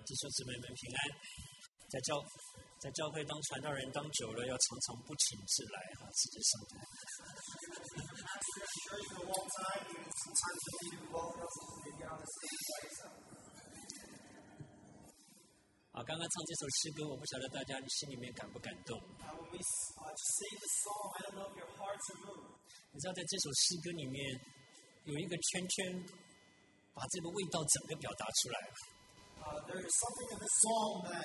弟兄姊妹们平安。在教会当传道人当久了，要常常不请自来自己上台。刚刚唱这首诗歌，我不晓得大家心里面感不感动。你知道，在这首诗歌里面有一个圈圈，把这个味道整个表达出来了。 There is something in the song that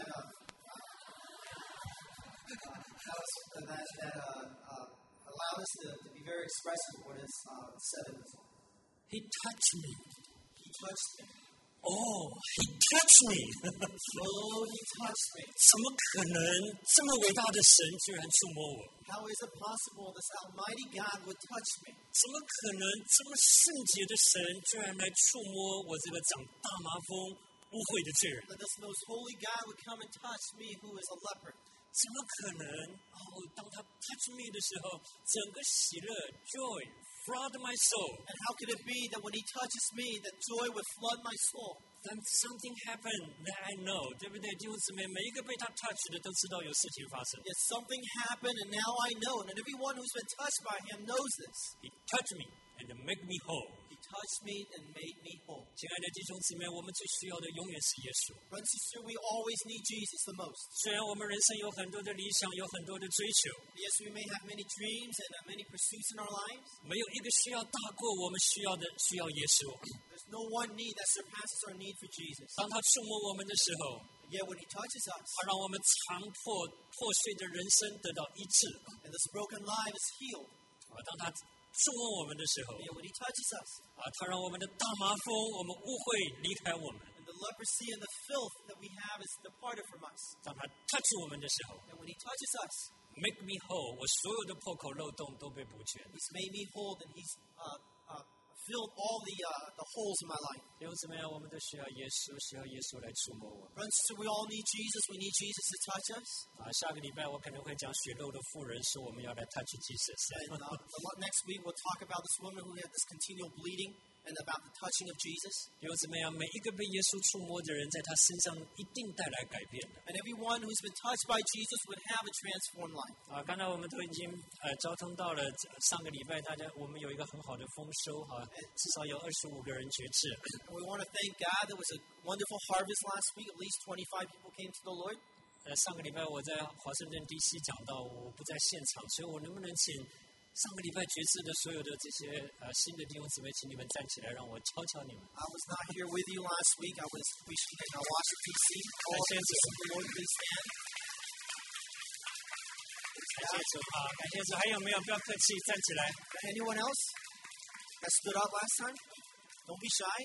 allowed us to be very expressive of what is said in the song. He touched me. He touched me. Oh, he touched me. Oh, he touched me. 怎么可能这么伟大的神居然触摸我？ How is it possible this almighty God would touch me? 怎么可能这么圣洁的神居然来触摸我这个长大麻风污秽的罪人？ That this most holy God would come and touch me who is a leper. 怎么可能？当他 touch me 的时候，整个喜乐 joy flood my soul. And how could it be that when he touches me, that joy would flood my soul? Then something happened that I know， 对不对？弟兄姊妹，每一个被他 touch 的都知道有事情发生。 Yes, something happened, and now I know. And everyone who's been touched by him knows this. He touched me and make me whole. He touched me and made me whole. 亲爱的弟兄姊妹，我们最需要的永远是耶稣。 Brother and sister, we always need Jesus the most. 虽然我们人生有很多的理想，有很多的追求， Yes, we may have many dreams and many pursuits in our lives. 没有一个需要大过我们需要耶稣。 There's no one need that surpasses our need for Jesus. 当他触摸我们的时候， Yet when he touches us, 他让我们残破碎的人生得到医治。 and this broken life is healed. 当他触摸我们的时候， Yet when he touches us, 他让我们的大麻风，我们污秽离开我们。 and the leprosy and the filth that we have is departed from us. 当他 touch 我们的时候 And when he touches us, ，make me whole， 我所有的破口漏洞都被补全。 he's made me whole, and he's filled all the holes in my life. 弟兄姊妹，我们都需要耶稣，需要耶稣来触摸我们。 Friends, so we all need Jesus. We need Jesus to touch us. 下个礼拜我可能会讲血肉的妇人，说我们要来 touch Jesus。 And next week we'll talk about this woman who had this continual bleeding and about the touching of Jesus. 弟兄姊妹每一个被耶稣触摸的人，在他身上一定带来改变的。 And everyone who's been touched by Jesus would have a transformed life. 刚才我们都已经交通到了上个礼拜，我们有一个很好的丰收至少有25个人决志。 And we want to thank God. There was a wonderful harvest last week. At least 25 people came to the Lord. 上个礼拜我在华盛顿 DC 讲到，我不在现场，所以我能不能请上个礼拜决志的所有的这些新的弟兄姊妹，请你们站起来，让我敲敲你们。 I was not here with you last week. I was preaching in Washington, D.C. All of you, the Lord, please stand. 感谢主感谢主。还有没有？不要客气，站起来。 Anyone else that stood up last time? Don't be shy.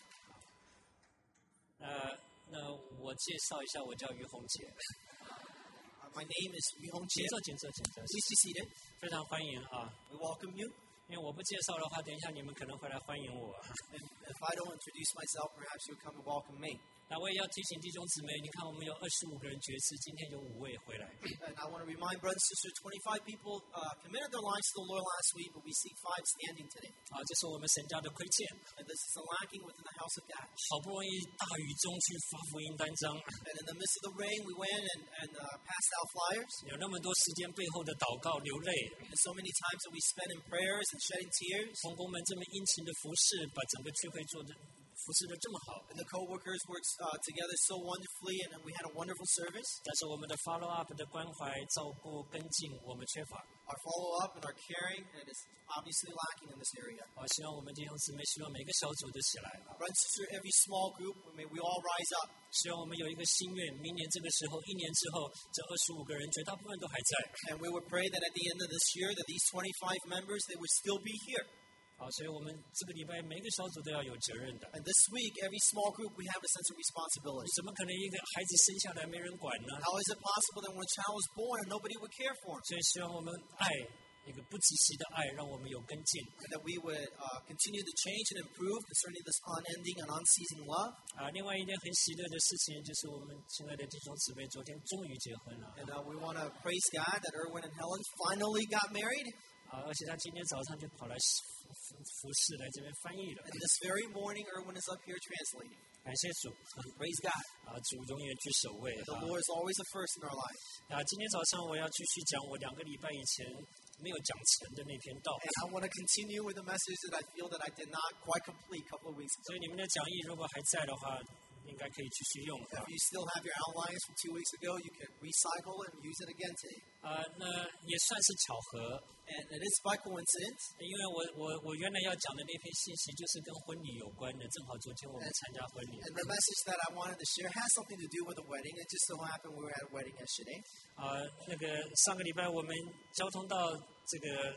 那我介绍一下，我叫于红杰。 My name is Yu Hong 请 Jie. 坐，请坐，请坐。 Please be seated. 非常欢迎 We welcome you. 因为我不介绍的话，等一下你们可能会来欢迎我。 And if I don't introduce myself, perhaps you'll come and welcome me. 那我也要提醒弟兄姊妹，你看我们有25个人决志，今天有5位回来。 And I want to remind brothers and sisters, 25 people committed their lives to the Lord last week, but we see 5 standing today. 这是我们神家的亏欠。 And this is lacking within the house of God. 好不容易大雨中去发福音单张， And in the midst of the rain, we went and passed out flyers. 有那么多时间背后的祷告流泪， And so many times that we spent in prayers and shedding tears. 同工们这么殷勤的服侍，把整个聚会服侍的这么好。 And the co-workers worked together so wonderfully, and we had a wonderful service. 但是我们的 follow up 的关怀、照顾、跟进，我们缺乏。 Our follow-up and our caring, it is obviously lacking in this area. 希望我们弟兄姊妹，希望每个小组都起来。 Brothers and sisters, every small group, may we all rise up. 希望我们有一个心愿，明年这个时候，1年之后，这25个人绝大部分都还在。 And we would pray that at the end of this year, that these 25 members, they would still be here. 所以我们这个礼拜每个小组都要有责任的。 And this week, every small group, we have a sense of responsibility. 怎么可能一个孩子生下来没人管呢？ How is it possible that when a child was born, nobody would care for him? 所以希望我们爱一个不及时的爱，让我们有跟进。 And that we would continue to change and improve concerning this unending and unceasing love. 另外一件很喜乐的事情，就是我们亲爱的弟兄姊妹昨天终于结婚了。 And we want to praise God that Erwin and Helen finally got married. 而且他今天早上就跑来服侍来这边翻译了。 And this very morning, Erwin is up here translating. 感谢主， Praise God. 主永远居首位。 The Lord is always the first in our life. 今天早上我要继续讲我2个礼拜以前没有讲成的那篇道。 And I want to continue with the message that I feel that I did not quite complete a couple of weeks ago. 所以你们的讲义如果还在的话，应该可以继续用。 If you still have your outlines from 2 weeks ago, you can recycle it and use it again today. 那也算是巧合， And it is by coincidence. 因为我原来要讲的那篇信息就是跟婚礼有关的，正好昨天我们参加婚礼。 And the message that I wanted to share has something to do with the wedding. It just so happened we were at a wedding yesterday. 那个上个礼拜我们交通到这个。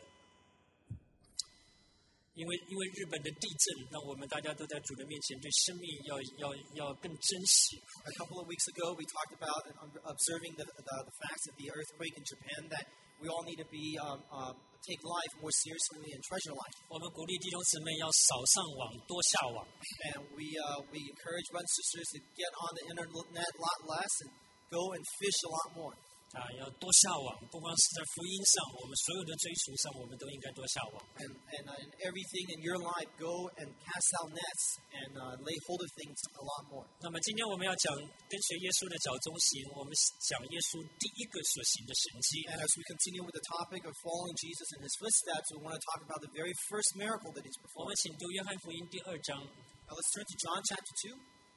因为日本的地震，让我们大家都在主的面前对生命要更珍惜。 A couple of weeks ago, we talked about observing the facts of the earthquake in Japan, that we all need to take life more seriously and treasure life. 我们鼓励弟兄姊妹要少上网，多下网。 And we encourage brothers and sisters to get on the internet a lot less and go and fish a lot more. 要多下网，不光是在福音上，我们所有的追求上，我们都应该多下网。 And in everything in your life, go and cast out nets and lay hold of things a lot more. 那么今天我们要讲跟随耶稣的脚中行，我们讲耶稣第一个所行的神迹。 And as we continue with the topic of following Jesus in his footsteps, we want to talk about the very first miracle that he's 我们 performed. 请读约翰福音第2章。 Now let's turn to John chapter 2.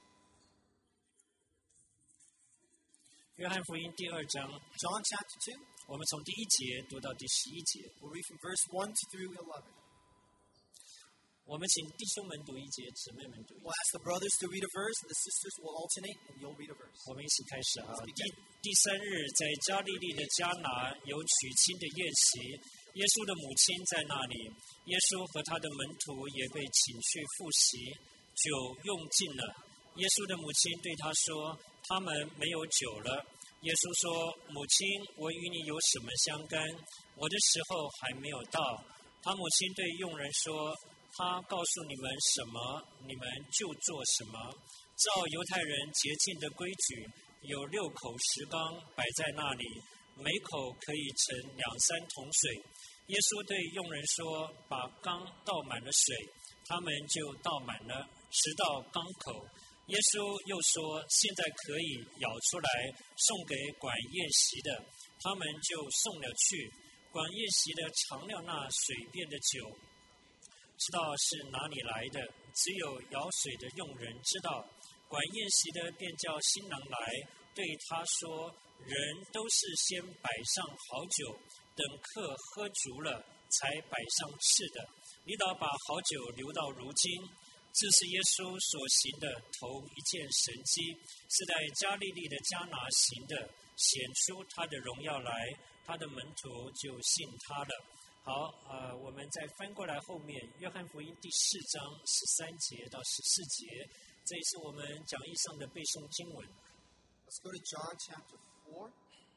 约翰福音第2章， John chapter 2. 我们从第1节读到第11节。 We'll read from verse 1 through 11. 我们请弟兄们读1节，姊妹们读1节。 We'll ask the brothers to read a verse, and the sisters will alternate, and you'll read a verse. 我们一起开始啊！第3日，在加利利的迦拿有娶亲的宴席，耶稣的母亲在那里，耶稣和他的门徒也被请去赴席，酒用尽了。耶稣的母亲对他说：“他们没有酒了。”耶稣说：“母亲，我与你有什么相干？我的时候还没有到。”他母亲对佣人说：“他告诉你们什么，你们就做什么。”照犹太人洁净的规矩，有6口石缸摆在那里，每口可以盛2、3桶水。耶稣对佣人说：“把缸倒满了水。”他们就倒满了，直到缸口。耶稣又说：“现在可以舀出来，送给管宴席的。”他们就送了去。管宴席的尝了那水变的酒，知道是哪里来的，只有舀水的佣人知道。管宴席的便叫新郎来，对他说：“人都是先摆上好酒，等客喝足了，才摆上次的。你倒把好酒留到如今。”这是耶稣所行的头一件神迹，是在加利利的迦拿行的，显出他的荣耀来，他的门徒就信他了。好，我们再翻过来后面，约翰福音第4章13节到14节，这也是我们讲义上的背诵经文。 Let's go to John chapter 4,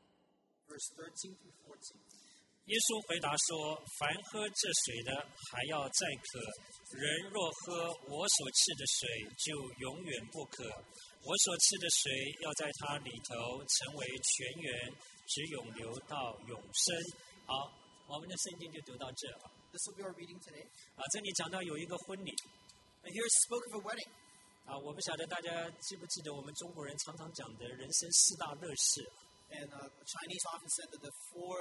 verse 13 through 14. 耶稣回答说：“凡喝这水的，还要再渴；人若喝我所赐的水，就永远不渴。我所赐的水要在他里头成为泉源，直涌流到永生。”好，我们的圣经就读到这。 This will be our reading today. 这里讲到有一个婚礼。 And here it spoke of a wedding. 我不晓得大家记不记得我们中国人常常讲的人生4大乐事。 And Chinese often said that the four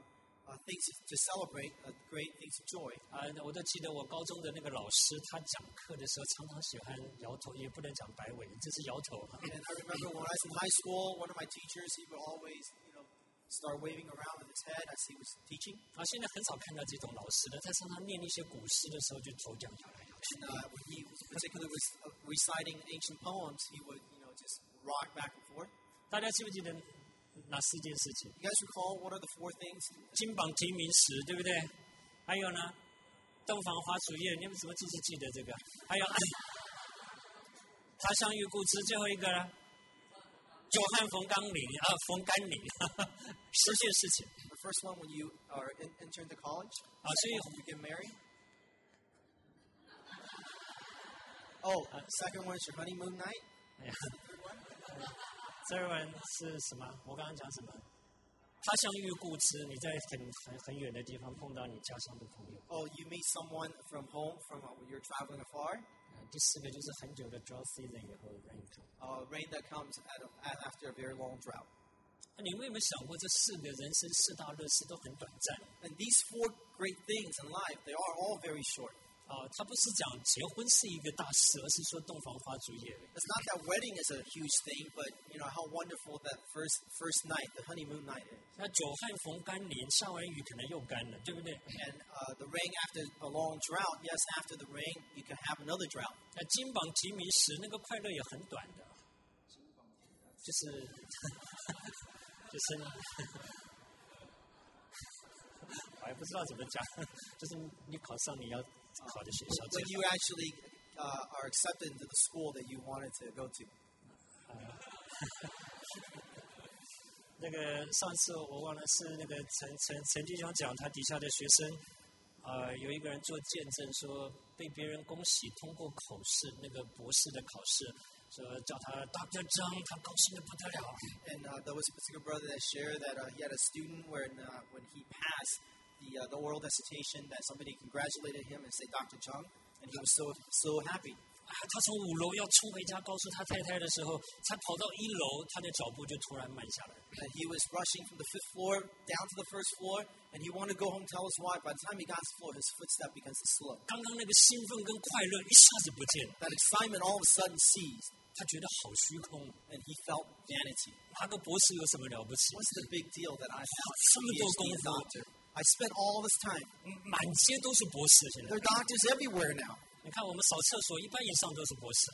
things to celebrate, great things of joy. 我都记得我高中的那个老师，他讲课的时候常常喜欢摇头，也不能讲摆尾，这是摇头。 And I remember when I was in high school, one of my teachers, he would always, start waving around with his head as he was teaching. 现在很少看到这种老师了，他常常念一些古诗的时候，就头这样摇来摇去。 And when he particularly was reciting ancient poems, he would, just rock back and forth. 大家记不记得哪4件事情？ You guys recall what are the four things? 金榜题名时，对不对？还有呢，洞房花烛夜，你们怎么记得这个？还有他乡遇故知，最后一个呢？久旱逢甘霖10件事情。 The first one when you are entering the college. 所以 When you get married. Oh, second one is your honeymoon night. Third one是什么？我刚刚讲什么？ 他乡遇故知，你在很远的地方碰到你家乡的朋友。 Oh, you meet someone from home, when you're traveling afar. 第四个就是很久的 drought season 以后 rain come. Rain that comes after a very long drought. 那你们有没有想过，这四个人生四大乐事都很短暂？ And these 4 great things in life, they are all very short. 他不是讲结婚是一个大事，而是说洞房花烛夜。 It's not that wedding is a huge thing, but how wonderful that first night, the honeymoon night is. 那久旱逢甘霖，下完雨可能又干了，对不对？ And the rain after a long drought, yes, after the rain, you can have another drought. 那金榜题名时，那个快乐也很短的，就是我还不知道怎么讲，就是你考上你要考的学校。 When you actually are accepted into the school that you wanted to go to. 那个上次我忘了是那个陈弟兄讲，他底下的学生，有一个人做见证说被别人恭喜通过口试，那个博士的考试，说叫他 Dr. Zhang， 他高兴的不得了。 And there was a particular brother that shared that he had a student when he passed the oral dissertation, that somebody congratulated him and said Dr. Zhang, and he was so happy. 他从5楼要冲回家告诉他太太的时候，才跑到1楼，他的脚步就突然慢下来。 And he was rushing from the 5th floor down to the 1st floor, and he wanted to go home and tell his wife. By the time he got to the floor, his footstep begins to slow. 刚刚那个兴奋跟快乐一下子不见了， That excitement all of a sudden ceased, 他觉得好虚空。 and he felt vanity. 拿个博士有什么了不起？ What's the big deal that I have 这么多 PhD 功 and 夫， doctor? I spent all this time. 满街都是博士。现在 There are doctors everywhere now. 你看我们扫厕所，一半以上都是博士。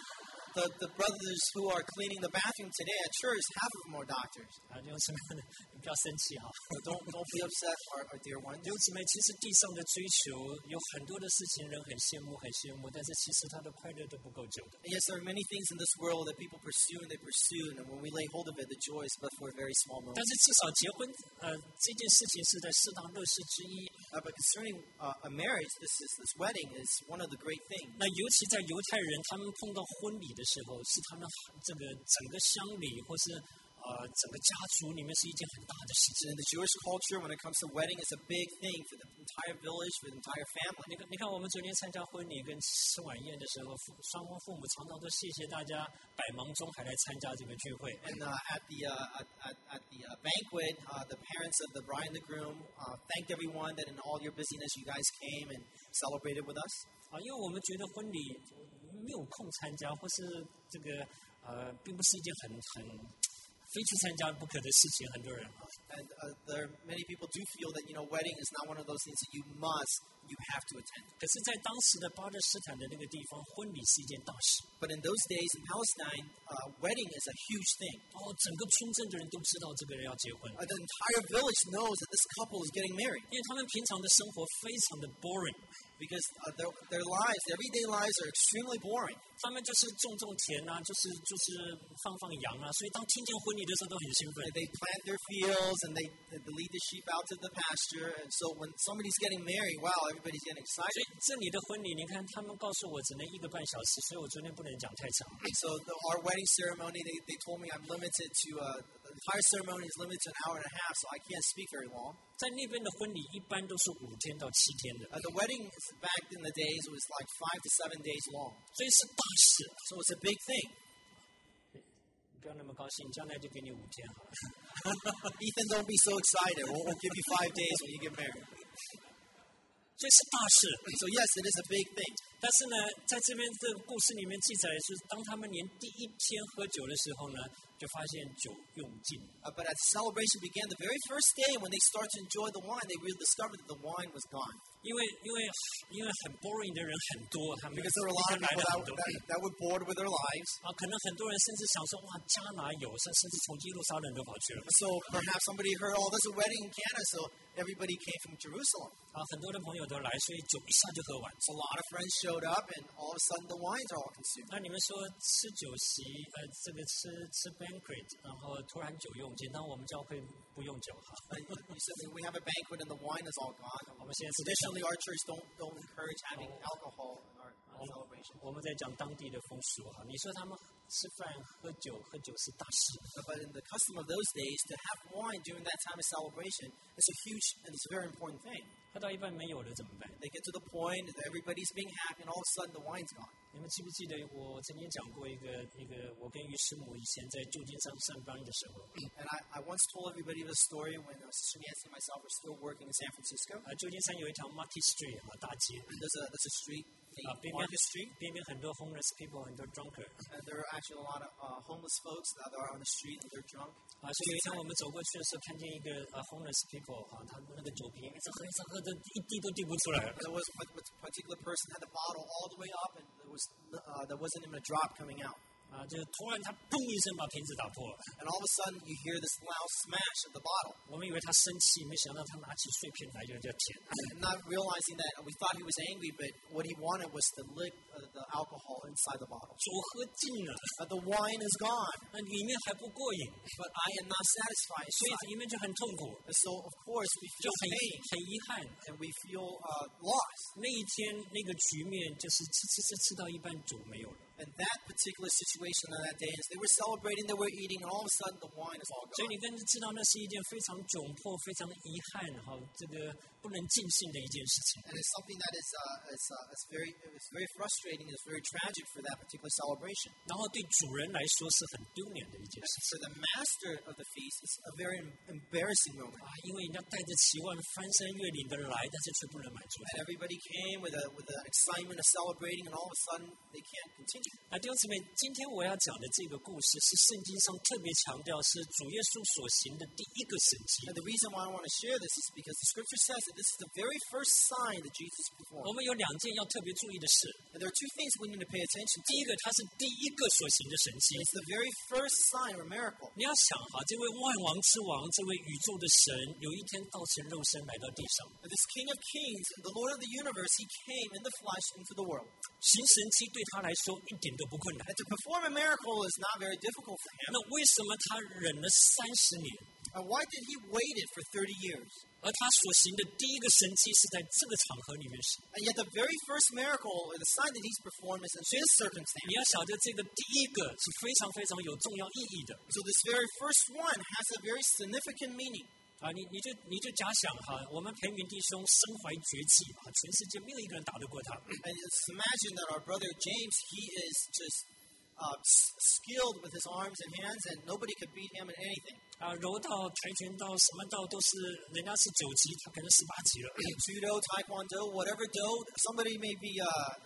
The brothers who are cleaning the bathroom today at church, half of them are doctors. 弟兄姊妹，你不要生气哈。 Don't be upset, our dear ones. 弟兄姊妹，其实地上的追求有很多的事情，人很羡慕，但是其实他的快乐都不够久的。 And yes, there are many things in this world that people pursue, and when we lay hold of it, the joy is but for a very small moment. 但是至少结婚，这件事情是在四大乐事之一。 But concerning a marriage, this wedding is one of the great things. 那尤其在犹太人，他们碰到婚礼的时候，是他们这个整个乡里或是整个家族里面是一件很大的事情。 In the Jewish culture, when it comes to wedding, it's a big thing for the entire village, for the entire family. 你看，我们昨天参加婚礼跟吃晚宴的时候，双方父母常常都谢谢大家百忙中还来参加这个聚会。 And at the banquet, the parents of the bride and the groom thanked everyone that in all your busyness you guys came and celebrated with us. 因为我们觉得婚礼没有空参加，或是这个并不是一件很非去参加不可的事情，很多人。 And many people do feel that wedding is not one of those things that you have to attend. 可是，在当时的巴勒斯坦的那个地方，婚礼是一件大事。 But in those days in Palestine, wedding is a huge thing. 整个村镇的人都知道这个人要结婚， The entire village knows that this couple is getting married 因为他们平常的生活非常的 boring， because their lives, their everyday lives, are extremely boring. 他们就是种田啊，就是放羊啊，所以当听见婚礼的时候都很兴奋。 They plant their fields and they lead the sheep out to the pasture. And so when somebody's getting married, wow, everybody's getting 所 excited. 以这里的婚礼，你看他们告诉我只能1个半小时，所以我昨天不能讲太长。 So our wedding ceremony, they told me I'm limited to the entire ceremony is limited to an hour and a half, so I can't speak very long. 在那边的婚礼一般都是5天到7天的， The wedding back in the days was like 5 to 7 days long. 所以是大事。 So it's a big thing. 你不要那么高兴，将来就给你5天好了。 Ethan, don't be so excited. We'll give you 5 days when you get married. 所以是大事。 So yes, it is a big thing. 但是呢，在这边这个故事里面记载是，当他们连第1天喝酒的时候呢，就发现酒用尽。 But as the celebration began, the very first day when they started to enjoy the wine, they really discovered that the wine was gone. 因为很 boring 的人很多，他们 Because there were a lot of 来了很 people 多。 that were bored with their lives. 可能很多人甚至想说，哇，加哪有？甚至从耶路撒冷都跑去了。 So perhaps somebody heard, oh, there's a wedding in Canada, so everybody came from Jerusalem. 很多的朋友都来，所以酒一下就喝完。 So a lot of friends showed up, and all of a sudden the wines are all consumed. 那你们说吃酒席，这个吃 banquet， 然后突然酒用尽，但我们教会不用酒哈。 You said that we have a banquet and the wine is all gone. 我们现在是 Traditionally, our church don't encourage having alcohol in our celebration. 我们在讲当地的风俗哈。你说他们吃饭喝酒，喝酒是大事。 But in the custom of those days, to have wine during that time of celebration is a huge and it's a very important thing. 喝到一半没有了怎么办？ They get to the point that everybody's being happy, and all of a sudden the wine's gone. 你们记不记得我曾经讲过一个我跟于师母以前在旧金山上班的时候， And I once told everybody the story when Sister Nancy and myself were still working in San Francisco. 旧金山有一条 Market Street 大街， There's a street 边 named Market Street, 边很多 homeless people， 很多 drunkard。 and there are actually a lot of homeless folks that are on the street and they're drunk. 所以有一天我们走过去的时候，看见一个homeless people， 他那个酒瓶一直喝的一滴都滴不出来。 There was a particular person had the bottle all the way up, and there wasn't even a drop coming out. 就突然他砰一声把瓶子打破了。 And all of a sudden you hear this loud smash of the bottle. 我们以为他生气，没想到他拿起碎片来就舔。 Not realizing that we thought he was angry, but what he wanted was to lick the alcohol inside the bottle. 酒喝尽了， The wine is gone, 里面还不过瘾， but I am not satisfied. 所以里面就很痛苦， And so of course we 就 feel pain 很遗憾。 and we feel lost. 那一天那个局面就是吃到一半酒没有了。 And that particular situation on that day, as they were celebrating, they were eating, and all of a sudden the wine is all 所以 gone. 你更知道那是一件非常窘迫、非常遗憾这个不能尽兴的一件事情。 And it's something that it's very frustrating, it's very tragic for that particular celebration. 然后对主人来说是很丢脸的一件事情。 For the master of the feast, it's a very embarrassing moment. 因为人家带着期望翻山越岭的来，但是却不能满足。 And everybody came with the excitement of celebrating, and all of a sudden they can't continue. 弟兄姊妹，今天我要讲的这个故事是圣经上特别强调是主耶稣所行的第一个神迹。 And the reason why I want to share this is because the scripture says that this is the very first sign that Jesus 我 performed. 们有2件要特别注意的事。 And there are two things we need to pay attention to. 第一个，它是第一个所行的神迹。 It's the very first sign or miracle. 你要想这位万王之王，这位宇宙的神，有一天道成肉身来到地上。 And this King of Kings, the Lord of the universe, he came in the flesh into the world. 行神迹对他来说一点都不困难。 And to perform a miracle is not very difficult for him. 那为什么他忍了30年？ And why did he wait it for 30 years? 而他所行的第一个神迹是在这个场合里面行。 And yet the very first miracle, or the sign that he's performed, is in this circumstance. 你要晓得，这个第一个是非常非常有重要意义的。 So this very first one has a very significant meaning. 你就假想我们培明弟兄身怀绝技全世界没有一个人打得过他。 And just imagine that our brother James, he is just skilled with his arms and hands, and nobody could beat him in anything. 柔道、跆拳道什么道都是，人家是9级，他可能18级了。 Judo, Taekwondo, whatever do, somebody may be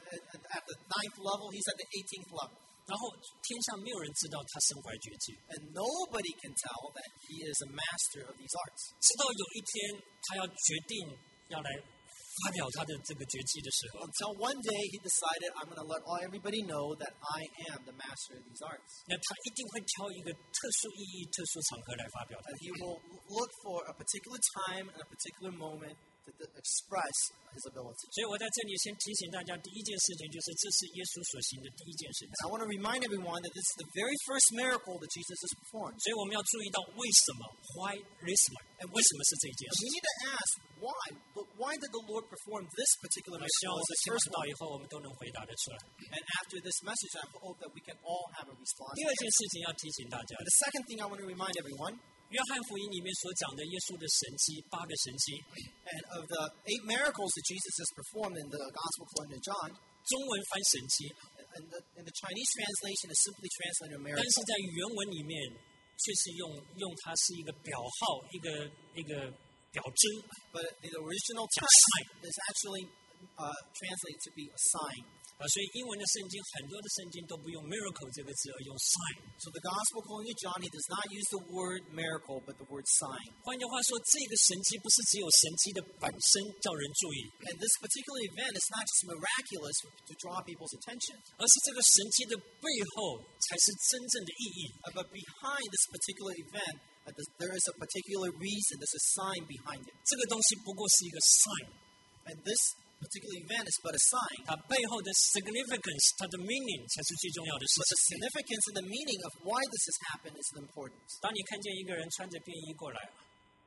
at the 9th level, he's at the 18th level. 然后天下没有人知道他身怀绝技， And nobody can tell that he is a master of these arts. 直到有一天他要决定要来发表他的这个绝技的时候， Until one day he decided, I'm going to let everybody know that I am the master of these arts. 那他一定会挑一个特殊意义、特殊场合来发表它。 And he will look for a particular time and a particular moment to express his ability. 所以我在这里先提醒大家，第一件事情就是这是耶稣所行的第一件事情。 And I want to remind everyone that this is the very first miracle that Jesus has performed. 所以我们要注意到为什么 ，why this one， 为什么是这一件事 We？ need to ask why. But why did the Lord perform this particular 我希望 miracle 我 as 们 the 听 first 到 one? 以后，我们都能回答得出来。 And after this message, I hope that we can all have a response. 第二件事情要提醒大家 And，the second thing I want to remind everyone, 约翰福音里面所讲的耶稣的神迹，8个神迹， and of the 8 miracles that Jesus has performed in the Gospel according to John, 中文翻神迹， and the Chinese translation is simply translated a 但 miracle. 是在原文里面却是用它是一个表号，一个表征。 But the original Sign. text is actually translated to be a sign. 所以英文的圣经很多的圣经都不用 miracle 这个字，而用 sign。 So the Gospel according to John, he does not use the word miracle, but the word sign. 换句话说，这个神迹不是只有神迹的本身叫人注意， And this particular event is not just miraculous to draw people's attention, 而是这个神迹的背后才是真正的意义。 but behind this particular event, there is a particular reason, there's a sign behind it. 这个东西不过是一个 sign， And this particular event is but a sign. 它背后的 significance， 它的 meaning 才是最重要的事 But the 情。 significance and the meaning of why this has happened is important. 当你看见一个人穿着便衣过来，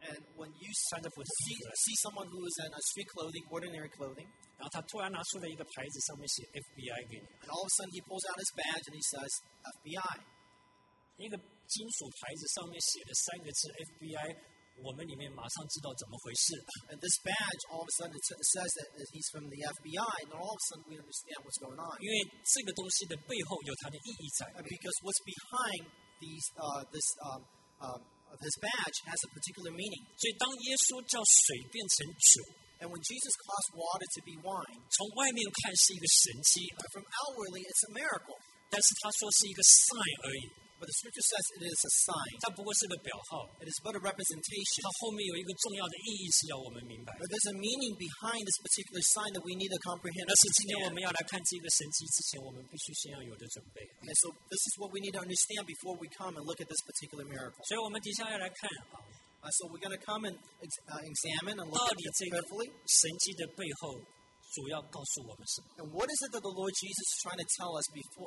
And when you 穿着普通衣服来， see someone who is in a street clothing, ordinary clothing, 然后他突然拿出了一个牌子，上面写 FBI 给你， and all of a sudden he pulls out his badge and he says, FBI. 一个金属牌子上面写了3个字 FBI， 我们里面马上知道怎么回事。 And this badge, all of a sudden, it says that he's from the FBI, and all of a sudden we understand what's going on. 因为这个东西的背后有它的意义在。 And because what's behind this badge has a particular meaning. 所以当耶稣叫水变成酒， And when Jesus caused water to be wine, 从外面看是一个神迹， from outwardly it's a miracle. 但是他说是一个 sign 而已， But the scripture says it is a sign. 它不过是个表号。 It is but a representation. 它后面有一个重要的意义是要我们明白。 But there's a meaning behind this particular sign that we need to comprehend. 但是今天我们要来看这个神迹之前，我们必须先要有的准备。 And so this is what we need to understand before we come and look at this particular miracle. 所以我们底下要来看啊， So we're going to come and examine and 到 look at 底 it 这个 carefully. 神迹的背后主要告诉我们什么？ And what is it that the Lord Jesus is trying to tell us before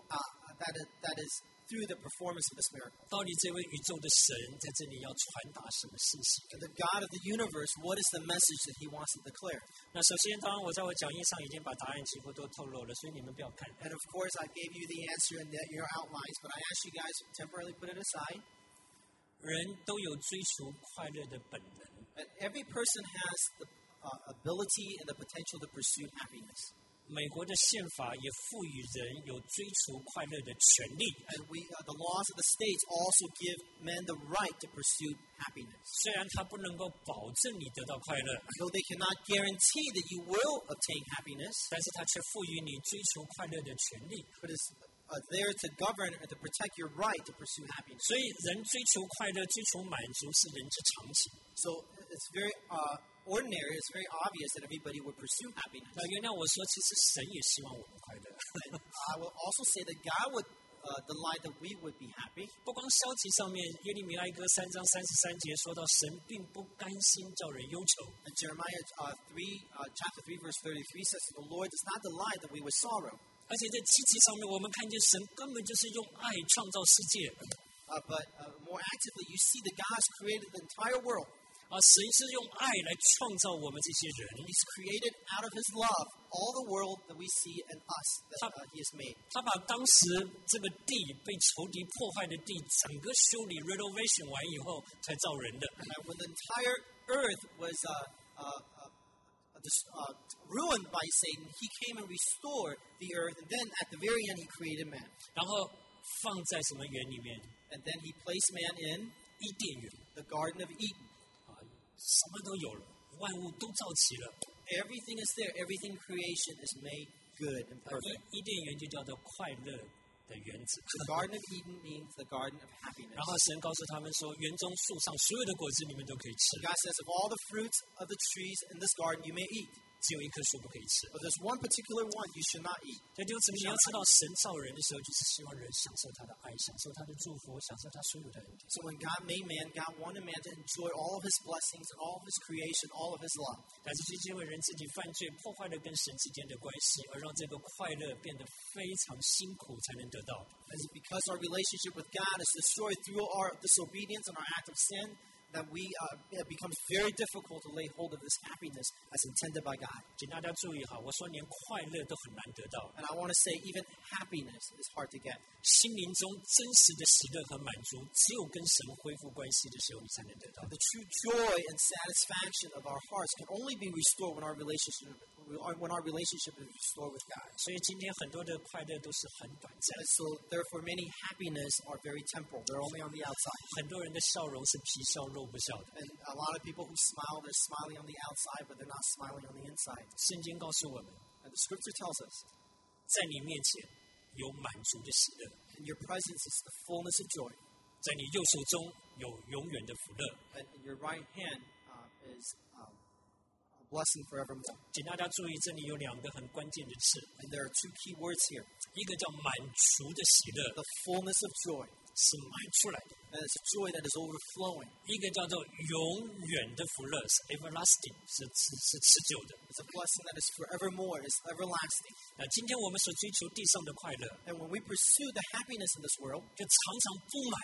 that is through the performance of this miracle? 到底这位宇宙的神在这里要传达什么信息？ And the God of the universe, what is the message that He wants to declare? 那首先，当然我在我讲义上已经把答案几乎都透露了，所以你们不要看。 And of course, I gave you the answer in your outlines, but I asked you guys to temporarily put it aside. 人都有追求快乐的本能， And every person has the ability and the potential to pursue happiness. 美国的宪法也赋予人有追求快乐的权利。 And the laws of the states also give men the right to pursue happiness. 虽然它不能够保证你得到快乐， Though they cannot guarantee that you will obtain happiness, 但是它却赋予你追求快乐的权利。 but it's there to govern and to protect your right to pursue happiness. 所以，人追求快乐、追求满足是人之常情。 So it's very ordinary, it's very obvious that everybody would pursue happiness. 那原谅我说，其实神也希望我们快乐。 And I will also say that God would delight that we would be happy. 不光消极上面，耶利米哀歌3章33节说到，神并不甘心叫人忧愁。 And Jeremiah chapter 3, verse 33 says, the Lord does not delight that we would sorrow. 而且在积极上面，我们看见神根本就是用爱创造世界。 But more actively, you see that God has created the entire world. 神是用爱来创造我们这些人。 He's created out of His love all the world that we see in us that He has made. 他把当时这个地被仇敌破坏的地，整个修理 renovation 完以后，才造人的。 And when the entire earth was ruined by Satan, He came and restored the earth, and then at the very end, He created man. 然后放在什么园里面？ And then He placed man in 伊甸园 the Garden of Eden. 什么都有了，万物都造齐了。 Everything is there. Everything in creation is made good and perfect. 伊甸园就叫做快乐的园子。 The Garden of Eden means the Garden of happiness. 然后神告诉他们说，园中树上所有的果子你们都可以吃， God says, of all the fruits of the trees in this garden you may eat, 只有一棵树不可以吃。 but there's one particular one you should not eat. 在弟兄姊妹，你要知道，神造人的时候，就是希望人享受他的爱，享受他的祝福，享受他所有的恩典。 So when God made man, God wanted man to enjoy all of His blessings, all of His creation, all of His love. 但是就是因为人自己犯罪，破坏了跟神之间的关系，而让这个快乐变得非常辛苦才能得到。 And it's because our relationship with God is destroyed through our disobedience and our act of sin, that it becomes very difficult to lay hold of this happiness as intended by God. 请大家注意哈，我说连快乐都很难得到， And I want to say even happiness is hard to get. 心灵中真实的喜乐和满足，只有跟神恢复关系的时候，你才能得到。 The true joy and satisfaction of our hearts can only be restored when our relationship is restored with God. 所以今天很多的快乐都是很短暂， And so therefore many happiness are very temporal. They're only on the outside. 很多人的笑容是皮笑肉不笑的。 And a lot of people who smile, they're smiling on the outside, but they're not smiling on the inside. 圣经告诉我们， And the scripture tells us, 在你面前有满足的喜乐， in your presence is the fullness of joy, 在你右手中有永远的福乐。 and in your right hand is a blessing forevermore. 请大家注意，这里有2个很关键的词， And there are two key words here. 一个叫满足的喜乐， The fullness of joy. 是满出来的； And it's joy that is overflowing. 一个叫做永远的福乐，是 everlasting， 是持久的。 It's a blessing that is forevermore, is everlasting. 今天我们所追求地上的快乐， And when we pursue the happiness in this world, 就常常不满，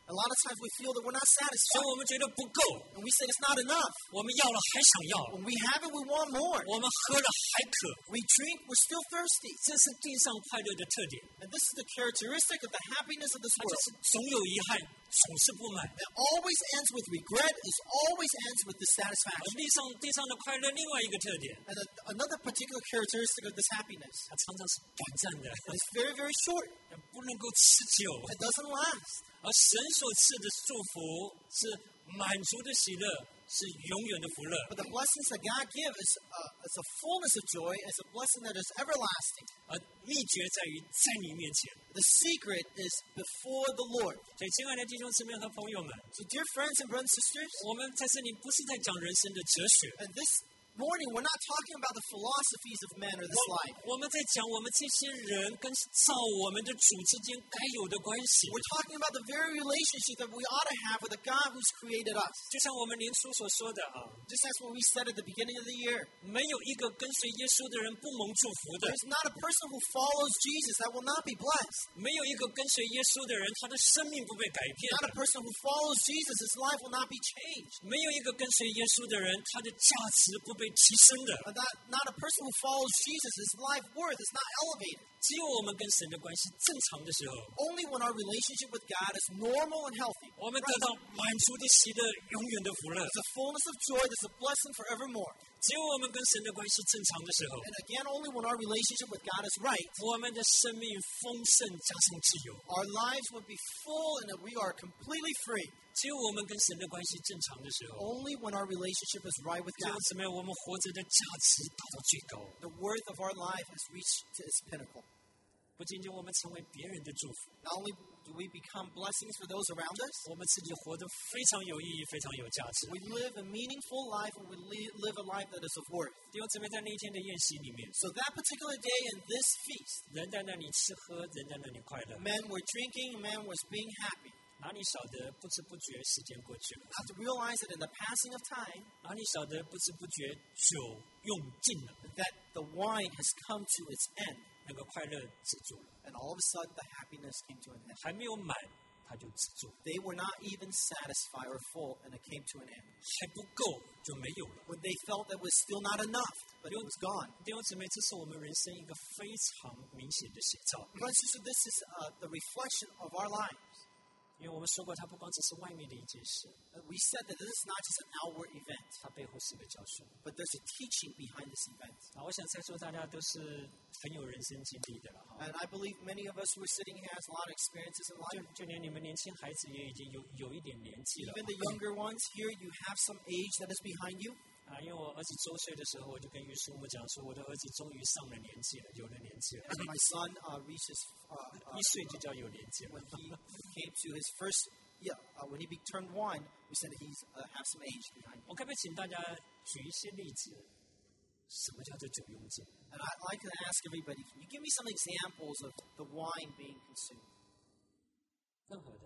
A lot of times we feel that we're not 所以 satisfied. 我们觉得不够， And we say it's not enough. 我们要了还想要， When we have it, we want more. 我们喝了还渴， We drink, we're still thirsty. 这是地上快乐的特点， And this is the characteristic of the happiness of this 它就 world. 是总有遗憾，总是不满。 It always ends with regret. It always ends with 而 dissatisfaction. 地上的快乐另外一个特点， And another particular characteristic of this happiness 它常常是短暂的， is very, very short. 不能够持久。 It doesn't last. 而神所赐的祝福是满足的喜乐，是永远的福乐。 But the blessings that God gives is a fullness of joy, is a blessing that is everlasting. 而秘诀在于在你面前。 The secret is before the Lord. 所以，亲爱的弟兄姊妹和朋友们， So, dear friends and brothers and sisters, 我们在这里不是在讲人生的哲学， and this morning we're not talking about the philosophies of men or this life. 我们在讲我们这些人跟造我们的主之间该有的关系。 We're talking about the very relationship that we ought to have with the God who's created us. 就像我们年初所说的啊， Just as what we said at the beginning of the year. 没有一个跟随耶稣的人不蒙祝福的， There's not a person who follows Jesus that will not be blessed. 没有一个跟随耶稣的人，他的生命不被改变 Not a person who follows Jesus, his life will not be changed. 没有一个跟随耶稣的人，他的价值不被提升的。 Not a person who follows Jesus, his life worth is not elevated. 只有我们跟神的关系正常的时候， Only when our relationship with God is normal and healthy. 我们得到满足的喜乐，永远的福乐。 There's a fullness of joy, there's a blessing forevermore. 只有我们跟神的关系正常的时候， And again, only when our relationship with God is right, 我们的生命丰盛加上自由。 our lives will be full and that we are completely free. 只有我们跟神的关系正常的时候， Only when our relationship is right with 弟兄 God, 姊妹，我们活着的价值达到最高。 the worth of our life has reached to its pinnacle. 不仅仅我们成为别人的祝福， Not only do we become blessings for those around us, 我们自己活得非常有意义，非常有价值。 we live a meaningful life and we live a life that is of worth. 弟兄姊妹，在那一天的宴席里面， So that particular day in this feast, 人在那里吃喝，人在那里快乐， men were drinking, man was being happy. 哪里晓得不知不觉时间过去了？ Not to realize that in the passing of time, 哪里晓得不知不觉酒用尽了？ that the wine has come to its end. 那个快乐止住了， And all of a sudden, the happiness came to an end. 还没有满，它就止住； They were not even satisfied or full, and it came to an end. 还不够就没有了。 When they felt that was still not enough, but it was gone. 弟兄姊妹，这是我们人生一个非常明显的写照。 Brothers and sisters, this is the reflection of our lives. 因为我们说过，它不光只是外面的一件事， We said that this is not just an outward event, 它背后是个教训。 but there's a teaching behind this event. 我想在座大家都是很有人生经历的了哈。 And I believe many of us who are sitting here has a lot of experiences in life. 就连你们年轻孩子也已经有一点年纪了 Even the younger ones here, you have some age that is behind you. 啊。因为我儿子周岁的时候，我就跟于叔母讲说，我的儿子终于上了年纪了，有了年纪了。 And my son reaches 1岁就叫有年纪了 when。he came to his first, when he turned 1, we said he's have some age behind him. 我可不可以请大家举一些例子？什么叫做酒用尽？ And I'd like to ask everybody, can you give me some examples of the wine being consumed? 任何的，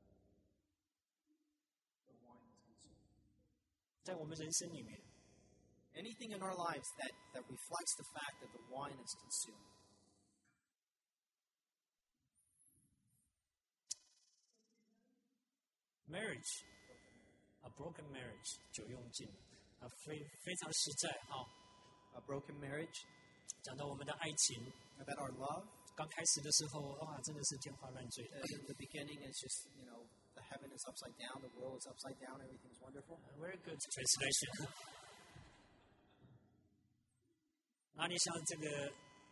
The wine is consumed. 在我们人生里面， Anything in our lives that reflects the fact that the wine is consumed. marriage, a broken marriage 酒用尽啊，非常实在啊。 A broken marriage, 讲到我们的爱情， about our love. 刚开始的时候，哇，真的是天花乱坠的。 In the beginning, it's just, the heaven is upside down, the world is upside down, everything's wonderful. Very good translation. 哪里像这个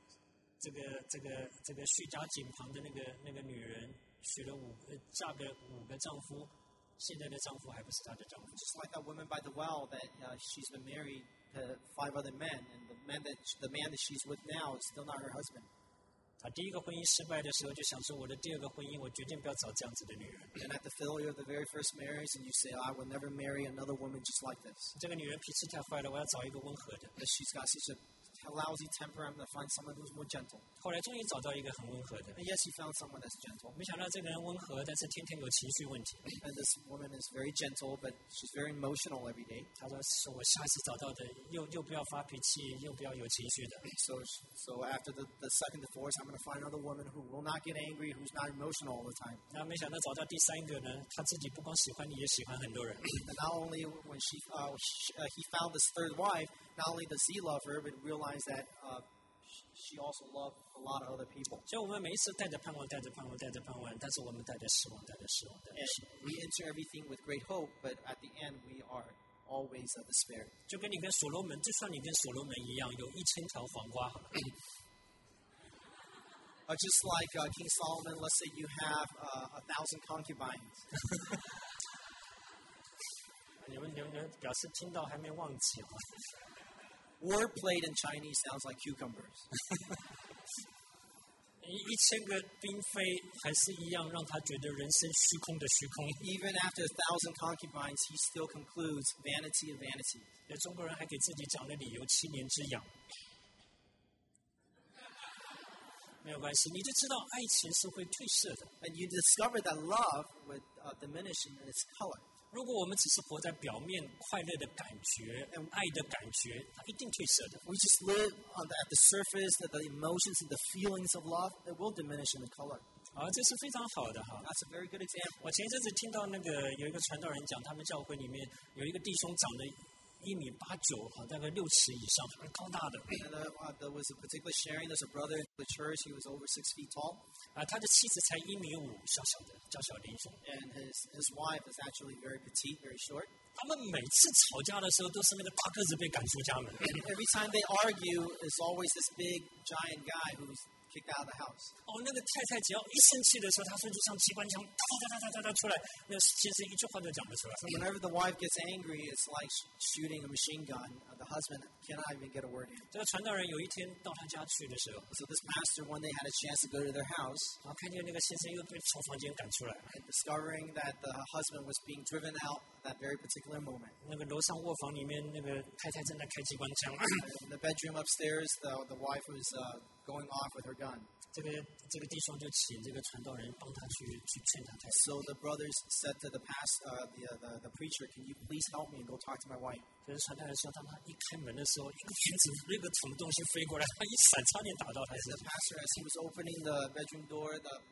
叙家井旁的那个女人，嫁个5个丈夫，现在的丈夫还不是她的丈夫。 Just like that woman by the well that she's been married to 5 other men, and the man that she's with now is still not her husband. 她第一个婚姻失败的时候，就想说我的第2个婚姻，我决定不要找这样子的女人。 And at the failure of the very first marriage, and you say, I will never marry another woman just like this. 这个女人脾气太坏了，我要找一个温和的。 But she's got such a lousy temper, I'm going to find someone who's more gentle. 后来终于找到一个很温和的， And yes, he found someone that's gentle. 没想到这个人温和，但是天天有情绪问题。 And this woman is very gentle, but she's very emotional every day. 他说：“是我下次找到的，又不要发脾气，又不要有情绪的。” So after the second divorce, I'm going to find another woman who will not get angry, who's not emotional all the time. 那没想到找到第三个呢，他自己不光喜欢你，也喜欢很多人。 And not only when he found this third wife, not only does he love her, but realize that she also loved a lot of other people. 所以我们每一次带着盼望，带着盼望，带着盼望，但是我们带着失望，带着失望，带着 And 失望。 we enter everything with great hope, but at the end we are always despair. 就跟你跟所罗门，就算你跟所罗门一样，有1000条黄瓜好了， Just like King Solomon, let's say you have 1,000 concubines. 你们表示听到还没忘记啊？ Word played in Chinese sounds like cucumbers. 1000个嫔妃还是一样让他觉得人生虚空的虚空。 Even after 1,000 concubines, he still concludes vanity of vanity. 中国人还给自己讲了理由7年之痒。没有关系，你就知道爱情是会褪色的。 And you discover that love would diminish in its color. 如果我们只是活在表面快乐的感觉、爱的感觉，它一定褪色的。 We just live at the surface, the emotions and the feelings of love, it will diminish in the color. 这是非常好的哈。 That's a very good example. 我前一阵子听到有一个传道人讲，他们教会里面有一个弟兄长得1.89米，大概6尺以上，很高大的。 And there was a particular sharing. There's a brother in the church. He was over 6 feet tall. 他的妻子才1.5米，小小的，娇小的一种。 And his wife is actually very petite, very short. 他们每次吵架的时候，都是那个大个子被赶出家门。 And every time they argue, it's always this big, giant guy who's kicked out of the house. 那个太太只要一生气的时候，她说就像机关枪，哒出来，那其实一句话都讲不出来。 So whenever the wife gets angry, it's like shooting a machine gun. The husband cannot even get a word in. 这个传道人有一天到他家去的时候， So this pastor one day had a chance to go to their house, 看见那个先生又被从房间赶出来， and discovering that the husband was being driven out that very particular moment. 那个楼上卧房里面那个太太正在开机关枪， In the bedroom upstairs, the wife was going off with her gun. 这个弟兄就请这个传道人帮他去劝他太太。 So the brothers said to the preacher, "Can you please help me and go talk to my wife?" 可是传道人说，当他一开门的时候，一个瓶子那个什么东西飞过来，他一闪，差点打到他身 The 上。 pastor, as he was opening the bedroom door,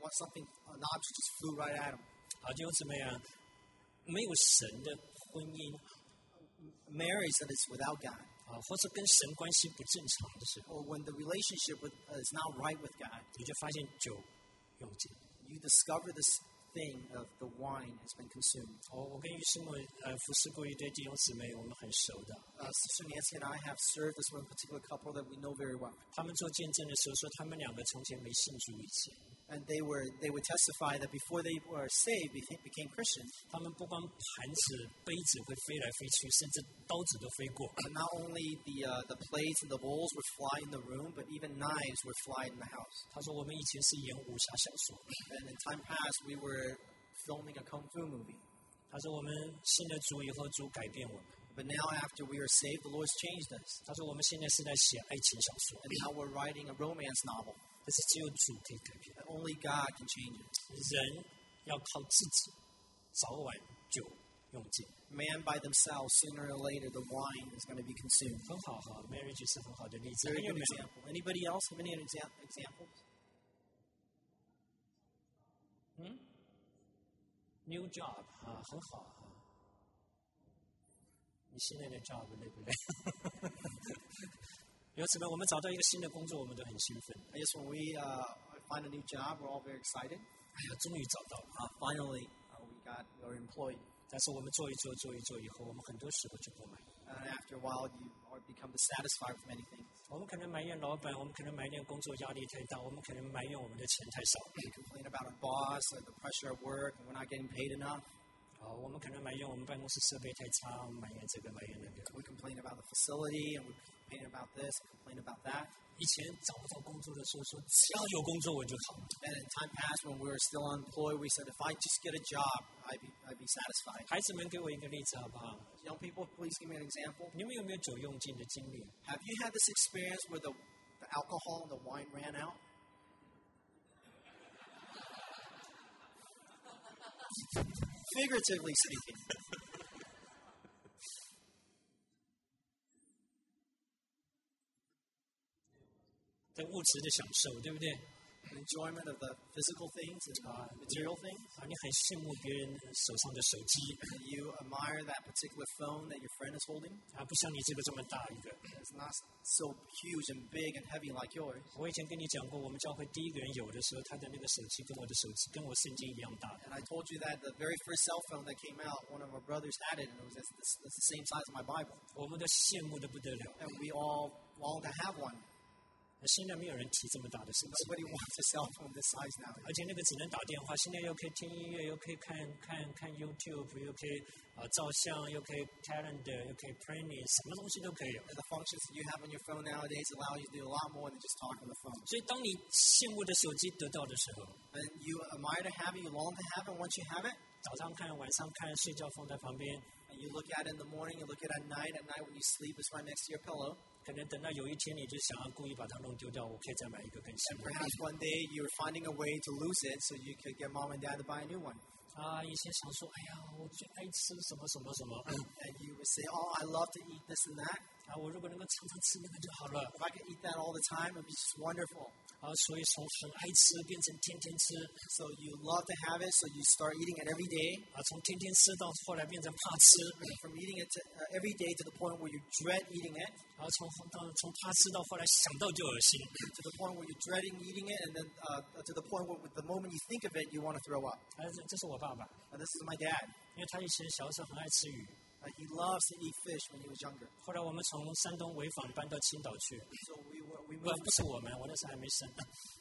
an object just flew right at him. 弟兄姊妹啊，没有神的婚姻 Marriage that is without God, 或者跟神关系不正常的时候， or when the relationship is not right with God, 你就发现酒用尽。 you discover this thing of the wine has been consumed. 我跟于师母服侍过一对弟兄姊妹，我们很熟的。 Sister Nancy and I have served this one particular couple that we know very well. 他们做见证的时候说，他们2个从前没信主以前， And they would testify that before they were saved, became Christians, 他们不光盘子、杯子会飞来飞去，甚至刀子都飞过。 but not only the plates and the bowls would fly in the room, but even knives would fly in the house. 他说我们以前是演武侠小说， And in time past, we were filming a kung fu movie. 他说我们信了主以后，主改变我们。 But now after we are saved, the Lord's changed us. 他说我们现在是在写爱情小说， And now we're writing a romance novel. 但是只有主可以改变。 And only God can change it. 人要靠自己，早晚酒用尽。 Man by themselves, sooner or later, the wine is going to be consumed. 很好哈，marriage 是很好的例子。 Very 还有 good 没有 example. Anybody else have any examples? new job 很好哈。你现在的 job 累不累？有姊妹，我们找到一个新的工作，我们都很兴奋。 I guess when we find a new job, we're all very excited. 哎呀，终于找到了。 Finally, we are employed. 但是我们做一做以后，我们很多时候就不满意。 And after a while, you become dissatisfied with many things. 我们可能埋怨老板，我们可能埋怨工作压力太大，我们可能埋怨我们的钱太少。 We complain about our boss or the pressure of work, and we're not getting paid enough. 我们可能埋怨我们办公室设备太差，埋怨这个埋怨那个。 We complain about the facility, and we complain about this, complain about that. 以前找不到工作的时候说，只要有工作我就好。 And in time past, when we were still unemployed, we said, if I just get a job, I'd be satisfied. 孩子们，给我一个例子好不好？ Young people, please give me an example. 你们有没有酒用尽的经历？ Have you had this experience where the alcohol and the wine ran out? Figuratively speaking. 在物质的享受，对不对？ Enjoyment of the physical things and material things. 你很羡慕别人手上的手机， You admire that particular phone that your friend is holding. 不像你这个这么大一个。 It's not so huge and big and heavy like yours. 我以前跟你讲过，我们教会第一个人有的时候，他的那个手机跟我的手机跟我圣经一样大。 And I told you that the very first cell phone that came out, one of our brothers had it, and it was it's the same size as my Bible. 我们都羡慕的不得了。 And we all long to have one. 现在没有人提这么大的手机， Nobody wants a cell phone this size now. 而且那个只能打电话，现在又可以听音乐，又可以看 YouTube， 又可以照相，又可以 calendar， 又可以 planning， 什么东西都可以。 And the functions that you have on your phone nowadays allow you to do a lot more than just talk on the phone. 所以当你羡慕的手机得到的时候， And you admire to have it, you long to have it. Once you have it, 早上看，晚上看，睡觉放在旁边， and you look at it in the morning, you look at it at night. At night when you sleep, it's right next to your pillow. 可能等到有一天你就想要故意把它弄丢掉，我可以再买一个更新的。 Perhaps one day you're finding a way to lose it so you could get mom and dad to buy a new one. 以前想说，哎呀，我最爱吃什么什么什么， And you would say, oh, I love to eat this and that. 我如果能够常常吃那个就好了。 If I could eat that all the time, it would be just wonderful. 所以从很爱吃变成天天吃， So you love to have it, so you start eating it every day. 从天天吃到后来变成怕吃， From eating it every day to the point where you dread eating it, 从怕吃到后来想到就恶心。 to the point where you're dreading eating it, and then to the point where the moment you think of it, you want to throw up. 这是我爸爸， And this is my dad. 因为他以前小时候很爱吃鱼， He loves to eat fish when he was younger. 后来我们从山东潍坊搬到青岛去， So we 不 moved. 是我们，我那时候还没生。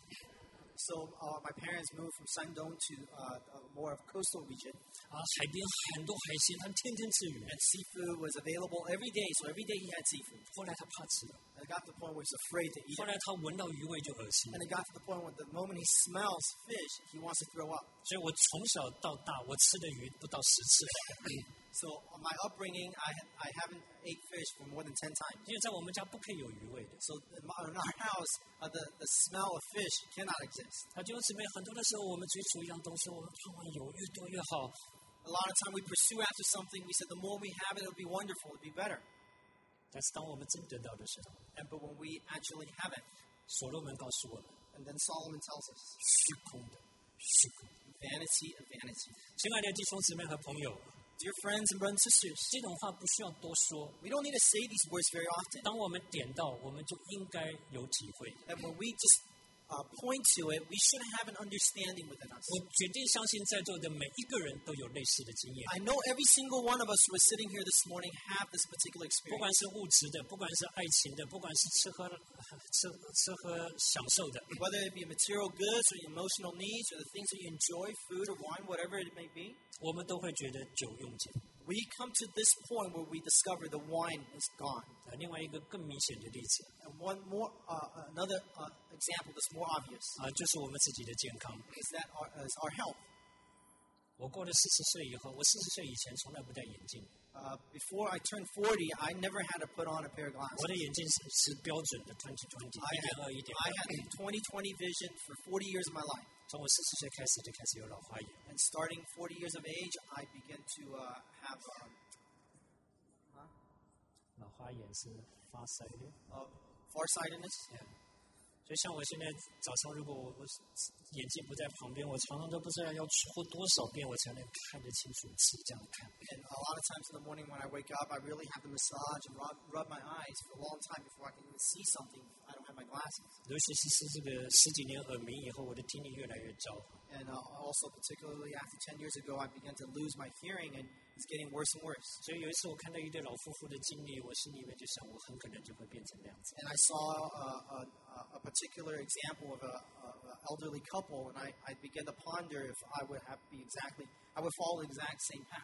So my parents moved from Shandong to more of coastal region, 海边很多海鲜，他天天吃鱼。 and seafood was available every day. So every day he had seafood. 后来他怕吃了， And it got to the point where he's afraid to eat 后 it. 来他闻到鱼味就恶心。 And it got to the point where the moment he smells fish, he wants to throw up. 所以我从小到大，我吃的鱼不到10次。 So on my upbringing, I haven't ate fish for more than 10 times. 因为在我们家不可以有鱼味的。 So in our house, the smell of fish cannot exist. 弟兄姊妹，很多的时候我们追求一样东西，我们盼望有越多越好。 A lot of time we pursue after something. We said the more we have it, it'll be wonderful, it'll be better. 但是当我们真得到的时候， But when we actually have it, 所罗门告诉我们， and then Solomon tells us, 虚空的，虚空的。 vanity of vanity. 亲爱的弟兄姊妹和朋友， Dear friends and brothers and sisters, 这种话不需要多说。 we don't need to say these words very often. 当我们点到，我们就应该有体会。 And when we just point to it, we should have an understanding within us. 我决定相信，在座的每一个人都有类似的经验， I know every single one of us who is sitting here this morning have this particular 不管 experience. 是物质的，不管是爱情的，不管是吃喝享受的， Whether it be material goods or emotional needs or the things that you enjoy, food or wine, whatever it may be, 我们都会觉得酒用尽。 we come to this point where we discover the wine is gone. 另外一个更明显的例子 And another example that's more obvious 就是我们自己的健康。 is our health. 我过了40岁以后，我40岁以前从来不戴眼镜， Before I turned 40, I never had to put on a pair of 我 glasses. 的眼镜是标准的20/20， 1.2、 I had 20/20 vision for 40 years of my life. 从我40岁开始就开始有老花眼。 And starting 40 years of age, I began to have 老花眼是发腮的， farsightedness. 所以像我现在早上，如果我眼镜不在旁边，我常常都不知道要搓多少遍我才能看得清楚字，这样看。 And a lot of times in the morning when I wake up, I really have to massage and rub my eyes for a long time before I can even see something if I don't have my glasses. 尤其是这个10几年耳鸣以后，我的听力越来越糟。 And also, particularly after 10 years ago, I began to lose my hearing, and it's getting worse and worse. 所以有一次我看到一对老夫妇的经历，我心里面就想，我很可能就会变成那样子。 And I saw a particular example of an elderly couple, and I began to ponder if I would follow the exact same path.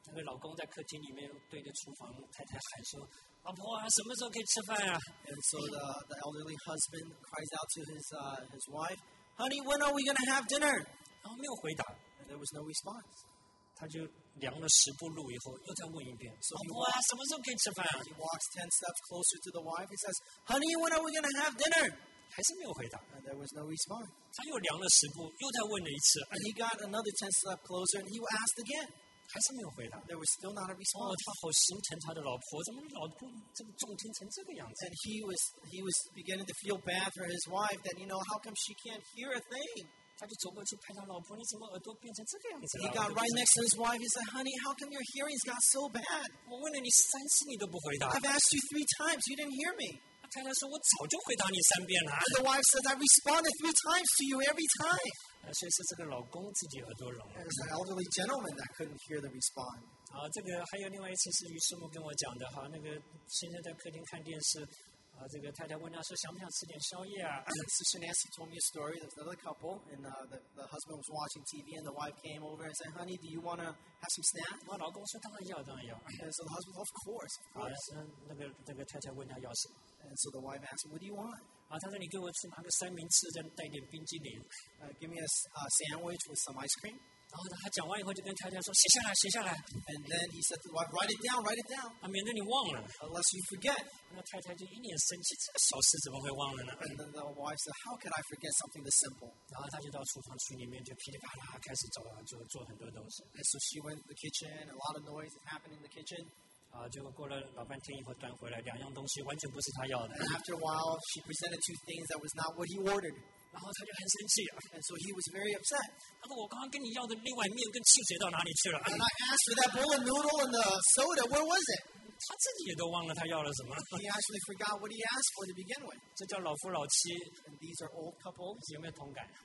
那个老公在客厅里面对着厨房太太喊说：“老婆啊，什么时候可以吃饭啊？” And so the elderly husband cries out to his wife, "Honey, when are we going to have dinner?" 然后没有回答， And there was no response. 他就量了10步路以后，又再问一遍：“老婆啊，什么时候可以吃饭啊 He walks 10 steps closer to the wife. He says, "Honey, when are we going to have dinner?" 还是没有回答。 And there was no response. 他又量了10步，又再问了一次， And he got another 10 steps closer, and he asked again. 还是没有回答。 There was still not a 哦， response. 他好心疼他的老婆，怎么老婆这个重听成这个样子？ And he was beginning to feel bad for his wife that, how come she can't hear a thing? 他就走过去拍他老婆，你怎么耳朵变成这个样子 He 了？ got right next to his wife. He said, "Honey, how come your hearing's got so bad? 我问了你3次，你都不回答。 I've asked you 3 times. You didn't hear me." 太太说：“我早就回答你3遍了。 And the wife says, "I responded 3 times to you every time." 所以是这个老公自己耳朵聋了。 It was an elderly gentleman that couldn't hear the response. 这个还有另外一次是于师母跟我讲的哈，那个先生在客厅看电视，这个太太问他说想不想吃点宵夜啊？ And Sister Nancy told me a story. There was another couple, and the husband was watching TV, and the wife came over and said, "Honey, do you want to have some snacks?" 我老公说当然要，当然要。 And so the husband, "Of course, of course." 那个太太问他要什么？ And so the wife asked him, "What do you want?" 他说你给我去拿个三明治，再带点冰激凌。 Give me a sandwich with some ice cream. 然后他讲完以后就跟太太说写下来，写下来， And then he said to the wife, "Write it down, write it down, 免得你忘了。 unless you forget." 那太太就一脸生气，这个小事怎么会忘了呢？ And then the wife said, "How could I forget something this simple?" 然后他就到厨房区里面就噼里啪啦开始找就做很多东西。 And so she went to the kitchen, and a lot of noise is happening in the kitchen. 结果过了老半天以后端回来2样东西，完全不是他要的。 And after a while, she presented 2 things that was not what he ordered. 然后他就很生气啊， And so he was very upset. 他说我刚刚跟你要的那碗面跟汽水到哪里去了？ And I asked for that bowl of noodle and the soda. Where was it? 他自己也都忘了他要了什么。 He actually forgot what he asked for to begin with. 这叫老夫老妻， And these are old couples, 有没有同感？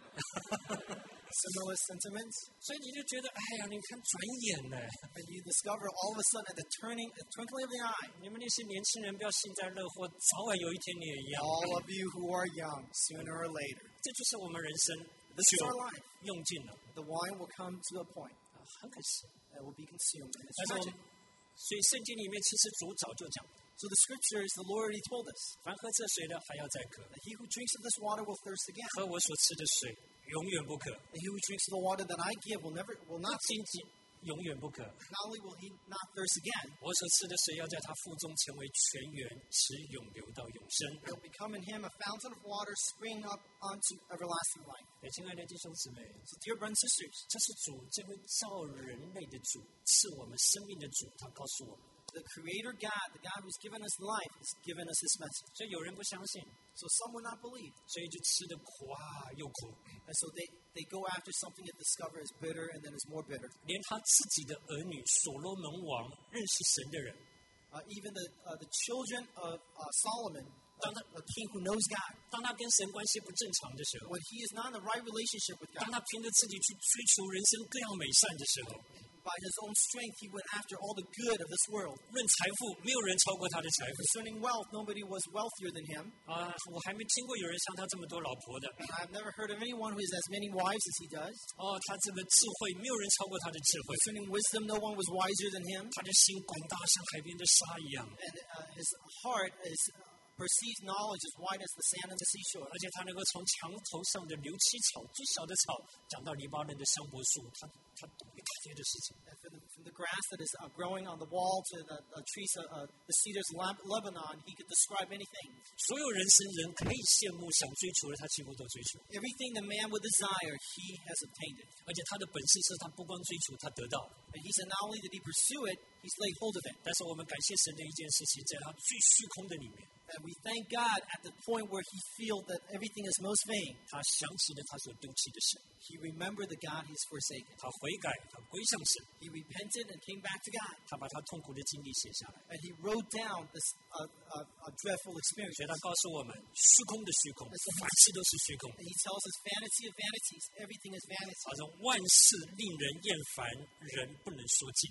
similar sentiments. 所以你就觉得，哎呀，你看转眼呢， And you discover all of a sudden at the twinkling of the eye, 你们那些年轻人不要幸灾乐祸，早晚有一天你也一样。 all of you who are young, sooner or later, 这就是我们人生 this is 酒 our life. 用尽了， The wine will come to a point 很可惜。 that will be consumed. And 但 it's 是我 tragic. 们，所以圣经里面其实主早就讲， So the scriptures, the Lord already told us 凡喝这水的还要再渴， that he who drinks of this water will thirst again. 喝我所吃的水永远不渴， And he who drinks of the water that I give will not 经济永远不渴。 not only will he not thirst again, 我所吃的水要在他腹中成为泉源，直涌流到永生。 there will become in him a fountain of water springing up unto everlasting life. 对，亲爱的弟兄姊妹， So dear brothers and sisters, 这是主这位造人类的主，赐我们生命的主，他告诉我们。 the Creator God, the God who's given us life, has given us this message. 所以有人不相信， So some will not believe. 所以就吃的苦啊，又苦， And so they go after something that discover is bitter and then is more bitter. 连他自己的儿女所罗门王认识神的人， Even the children of Solomon, a king who knows God, 当他跟神关系不正常的时候， when he is not in the right relationship with 当 God, 他凭着自己去追求人生各样美善的时候， by his own strength, he went after all the good of this world. 论财富，没有人超过他的财富。 Concerning wealth, nobody was wealthier than him. 我还没听过有人像他这么多老婆的。 And I've never heard of anyone who has as many wives as he does. 他这个智慧，没有人超过他的智慧。 Concerning wisdom, no one was wiser than him. 他的心广大，像海边的沙一样。 And his heart perceives knowledge as wide as the sand on the seashore. 而且他能够从墙头上的流七草，最小的草，讲到黎巴嫩的香柏树，他懂一大堆的事情。 And from the grass that is growing on the wall to the trees, the cedars of Lebanon, he could describe anything. 所有人生人可以羡慕、想追求的，他几乎都追求。 Everything the man would desire, he has obtained it. 而且他的本事是他不光追求，他得到。 And he said not only did he pursue it, he's laid hold of it. 但是我们感谢神的一件事情，在他最虚空的里面， And we thank God at the point where he feels that everything is most vain. 他想起了他所丢弃的神， He remembered the God he's forsaken. 他悔改，他归向神， He repented and came back to God. 他把他痛苦的经历写下来。 And he wrote down this dreadful 所 experience. 以他告诉我们，虚空的虚空，凡事都是虚空。 And he tells us vanity of vanities. Everything is vanity. 他说万事令人厌烦，人不能说尽。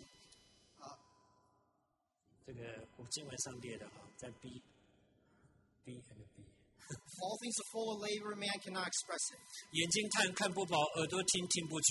这个我经文上列的哈，在 B and B。 All things are full of labor, man cannot express it. 眼睛看看不饱，耳朵听听不足。 The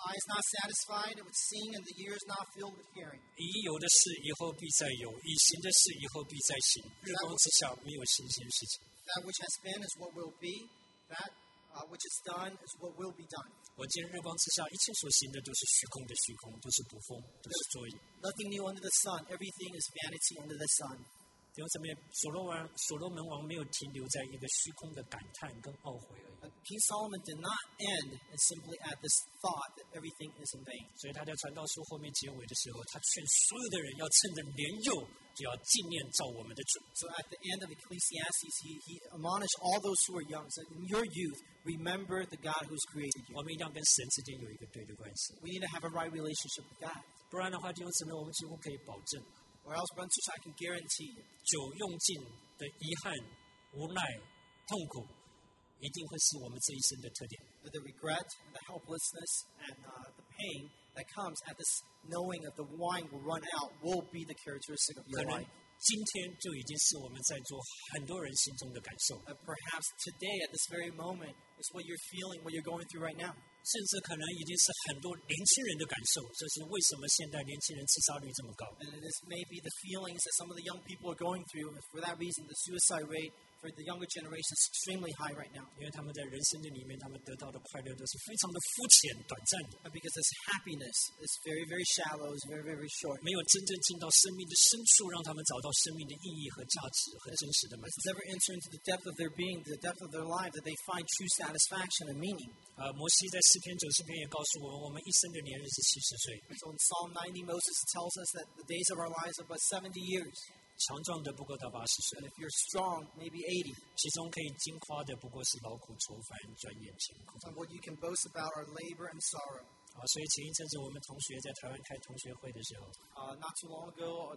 eyes not satisfied with seeing, and the ears not filled with hearing. 已有的事以后必再有，已行的事以后必再行。日光之下没有新鲜事情。 That which has been is what will be. That which is done is what will be done. 我见日光之下一切所行的都是虚空的虚空，都是捕风，都是作业。 Nothing new under the sun. Everything is vanity under the sun. 弟兄姊妹，所罗门王没有停留在一个虚空的感叹跟懊悔而已。 King Solomon did not end simply at this thought that everything is in vain. 所以他在传道书后面结尾的时候，他劝所有的人要趁着年幼，就要纪念造我们的主。 So at the end of Ecclesiastes, he admonished all those who are young, said, in your youth, remember the God who's created you. 我们一定要跟神之间有一个对的关系， We need to have a right relationship with God. 不然的话，弟兄姊妹，我们几乎可以保证， Or else, brothers and sisters, I can guarantee you, 酒用尽的遗憾、无奈、痛苦，一定会是我们这一生的特点。 that the regret, and the helplessness, and the pain that comes at this knowing of the wine will run out will be the characteristic of 可 your 能 life. 今天就已经是我们在座很多人心中的感受， Perhaps today, at this very moment, is what you're feeling, what you're going through right now. 甚至可能已经是很多年轻人的感受。这是为什么现在年轻人自杀率这么高？ And this may be the feelings that some of the young people are going through. And for that reason, the suicide rate for the younger generation is extremely high right now. 因为他们在人生的里面，他们得到的快乐都是非常的肤浅、短暂的， Because this happiness is very, very shallow, is very, very short. 没有真正进到生命的深处，让他们找到生命的意义和价值和真实的满足。 It's never enter into the depth of their being, the depth of their life, that they find true satisfaction and meaning. 摩西在诗篇90篇也告诉我们，我们一生的年日是70岁。 So in Psalm 90, Moses tells us that the days of our lives are but 70 years. 强壮的不够到80岁 And，if you're strong, maybe 80. 其中可以惊夸的不过是劳苦愁烦、转眼晴空。 And what you can boast about are labor and sorrow. 所以前一阵子我们同学在台湾开同学会的时候， Not too long ago,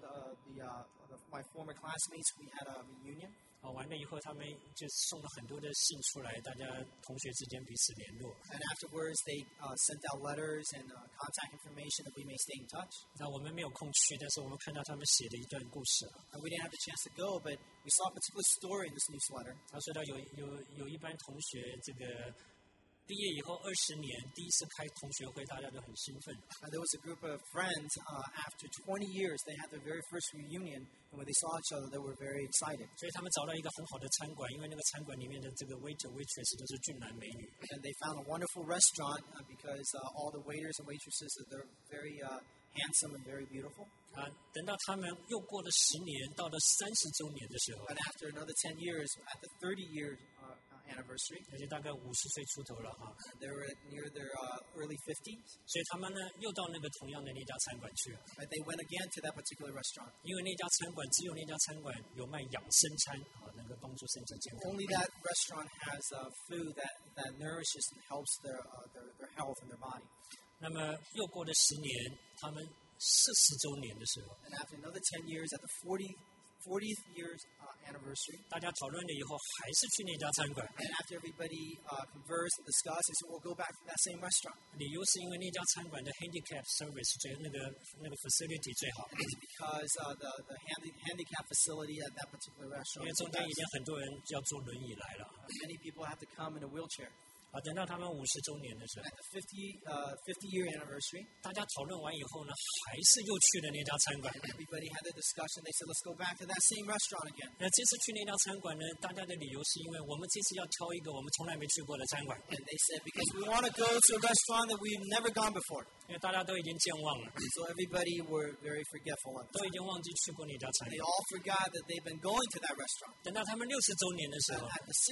my former classmates, we had a reunion. 完了以后他们就送了很多的信出来，大家同学之间彼此联络。 And afterwards, they sent out letters and contact information that we may stay in touch. 那我们没有空去，但是我们看到他们写的一段故事。 And we didn't have the chance to go, but we saw a particular story in this newsletter. 他说到有一班同学，这个毕业以后20年第一次开同学会，大家都很兴奋。 And there was a group of friends, after 20 years, they had their very first reunion. And when they saw each other, they were very excited. 所以他们找到一个很好的餐馆，因为那个餐馆里面的这个 waiter waitress 都是俊男美女。 And they found a wonderful restaurant because all the waiters and waitresses, they're very handsome and very beautiful. 等到他们又过了10年，到了30周年的时候， But after another 10 years, at the 30-year anniversary, 而且大概50岁出头了哈， they were near their early 50s. 所以他们呢又到那个同样的那家餐馆去了， And they went again to that particular restaurant. 因为那家餐馆只有那家餐馆有卖养生餐能够帮助身体健康。 Only that restaurant has food that nourishes and helps their health and their body. 那么又过了10年，他们40周年的时候， And after another 10 years, at the 40th year's anniversary, 大家讨论了以后，还是去那家餐馆。 and after everybody conversed and discussed, they said, we'll go back to that same restaurant. 理由是因为那家餐馆的 handicap service 那个 facility 最好， It's because the handicap facility at that particular 因 restaurant 为 is 中 the 间已 best. 经很多人要坐轮椅来了。 Many people have to come in a wheelchair. 等到他们50周年的时候， At the 50-year anniversary, 大家讨论完以后呢，还是又去了那家餐馆。 everybody had their discussion. They said, let's go back to that same restaurant again. 那这次去那家餐馆呢，大家的理由是因为我们这次要挑一个我们从来没去过的餐馆， And they said, because we want to go to a restaurant that we've never gone before. 因为大家都已经健忘了， So everybody were very forgetful of 都 it. 已经忘记去过那家餐 They 馆。 all forgot that they've been going to that restaurant. 等到他们60周年的时候， At the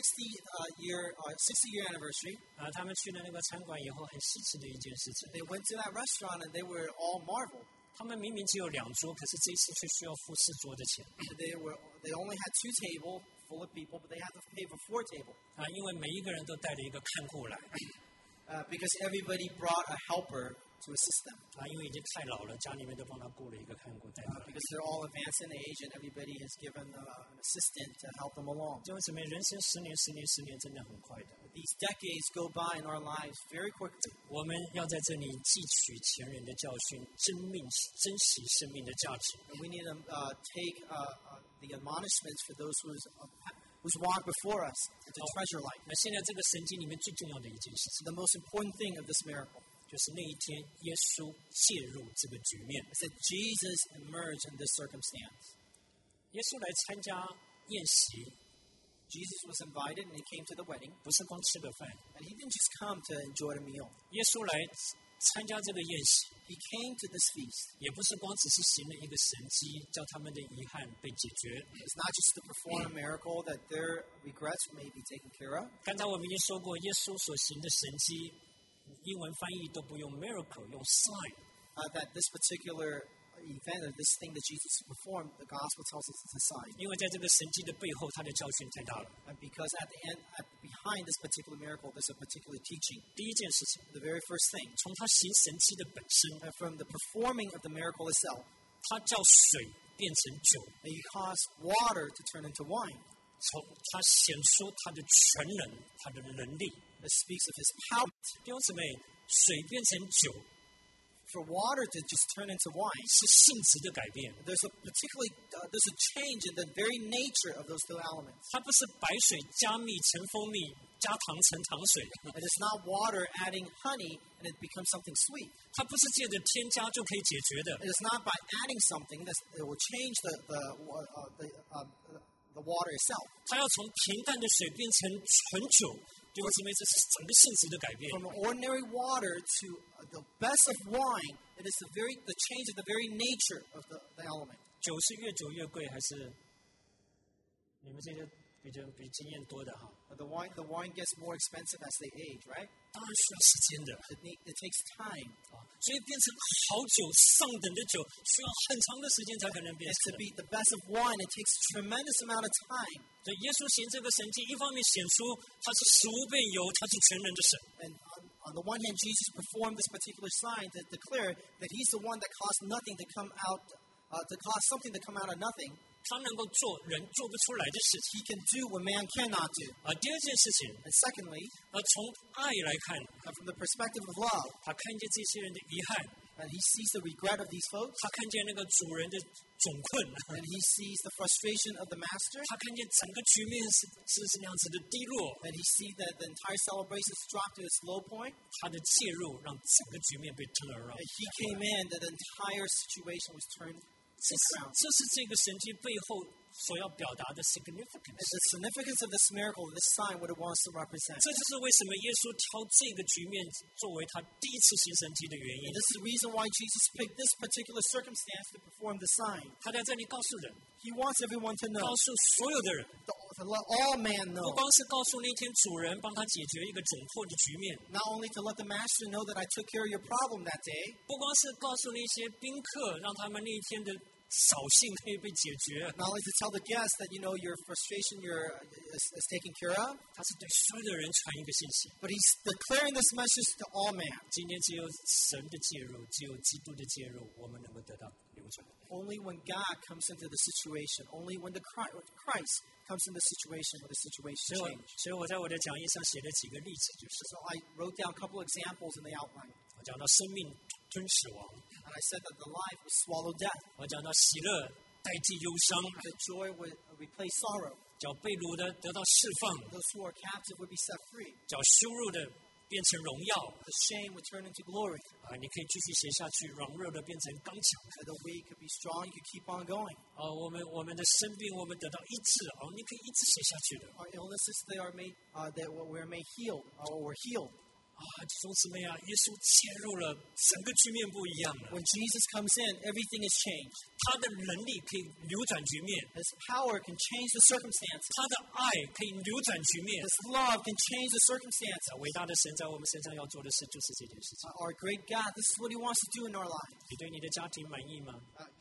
60-year anniversary, 他们去了那个餐馆以后，很稀奇的一件事情， they went to that restaurant and they were all marveled. 他们明明只有2桌，可是这一次却需要付4桌的钱。 They only had 2 tables full of people, but they had to pay for 4 tables. 因为每一个人都带了一个看护来， Because everybody brought a helper to assist them. 因为已经太老了，家里面都帮他雇了一个看护带回来。 Because they're all advanced in age and everybody has given an assistant to help them along. 弟兄姊妹，人生10年、10年、10年，真的很快的。 These decades go by in our lives very quickly. 我们要在这里汲取前人的教训，珍惜生命的价值。 And we need to take the admonishments for those who's walked before us and to treasure life. 那现在这个圣经里面最重要的一件事情， The most important thing of this miracle, 就是那一天耶稣介入这个局面。 It said Jesus emerged in this circumstance. 耶稣来参加宴席， Jesus was invited and he came to the wedding. 不是光吃个饭， And he didn't just come to enjoy the meal. 耶稣来参加这个宴席， He came to this feast. 也不是光只是行了一个神迹，叫他们的遗憾被解决。 It's not just to perform a miracle that their regrets may be taken care of. 刚才我们已经说过，耶稣所行的神迹，英文翻译都不用 miracle， 用 sign。 That this particular event or this thing that Jesus performed, the gospel tells us it's a sign. 因为在这个神迹的背后，他的教训太大了。 And because at the end, behind this particular miracle, there's a particular teaching. 第一件事情， The very first thing, 从他行神迹的本身， from the performing of the miracle itself, 他叫水变成酒， that he caused water to turn into wine. 从他显出他的全能，他的能力。 It speaks of his power. 弟兄姊妹，水变成酒 For water to just turn into wine, 是性质的改变， there's a change in the very nature of those two elements. 它不是白水加蜜成蜂蜜，加糖成糖水， It is not water adding honey and it becomes something sweet. 它不是借着添加就可以解决的。 It is not by adding something that it will change the water itself. 它要从平淡的水变成纯酒，弟兄姊妹，这是整个性质的改变。 From ordinary water to the best of wine, it is the change of the very nature of the element. 酒是越久越贵，还是你们这些比经验多的哈？ The wine gets more expensive as they age, right? 当然需要时间的 It takes time. 所以变成好酒、上等的酒，需要很长的时间才可能变 It's 成 to。be the best of wine. It takes a tremendous amount of time. 所以耶稣行这个神迹，一方面显出他是食物变油，他是全能的神； And on the one hand, Jesus performed this particular sign to declare that he's the one that caused nothing to come out, to cause something to come out of nothing. 他能够做人做不出来的事情。 He can do what man cannot do. 第二件事情， And secondly, 从爱来看， from the perspective of love, 他看见这些人的遗憾， and he sees the regret of these folks, 他看见那个主人的窘困， and he sees the frustration of the master, 他看见整个局面是那样子的低落， and he sees that the entire celebration has dropped to its low point. 他的介入让整个局面被 turn around。 And he came in, that the entire situation was turned 这是 around. 这个神迹背后所要表达的 significance。 The significance of this miracle, this sign, what it wants to represent. 这就是为什么耶稣挑这个局面作为他第一次行神迹的原因 And。this is the reason why Jesus picked this particular circumstance to perform the sign. 他在这里告诉人， He wants everyone to know, 告诉所有的人， to let all man 不 know. 光是告诉那天主人帮他解决一个窘迫的局面， Not only to let the master know that I took care of your problem that day, 不光是告诉那些宾客，让他们那一天的扫兴可以被解决， not only to tell the guests that, your frustration is taken care of, 他是对所有的人传一个信息。 but he's declaring this message to all man. 今天只有神的介入，只有基督的介入，我们能够得到流转。 Only when God comes into the situation, only when Christ comes into the situation will the situation change. 所以我在我的讲义上写了几个例子，就是 So I wrote down a couple examples in the outline. 我讲到生命吞死亡， And I said that the life would swallow death. 我讲到喜乐代替忧伤， The joy would replace sorrow. 叫被掳的得到释放， Those who are captive would be set free. 叫羞辱的变成荣耀。 The shame would turn into glory. 你可以继续写下去，软弱的变成刚强。 So the weak could be strong. You could keep on going. 我们的生病，我们得到医治，你可以一直写下去的。 Our illnesses, they are made, that we're made healed, or we're healed. 弟兄姊妹啊，耶稣介入了，整个局面不一样了。 When Jesus comes in, everything is changed. 他的能力可以扭转局面， His power can change the circumstances. 他的爱可以扭转局面。 His love can change the circumstances. 伟大的神在我们身上要做的事就是这件事情。 Our great God, this is what He wants to do in our lives. 你对你的家庭满意吗？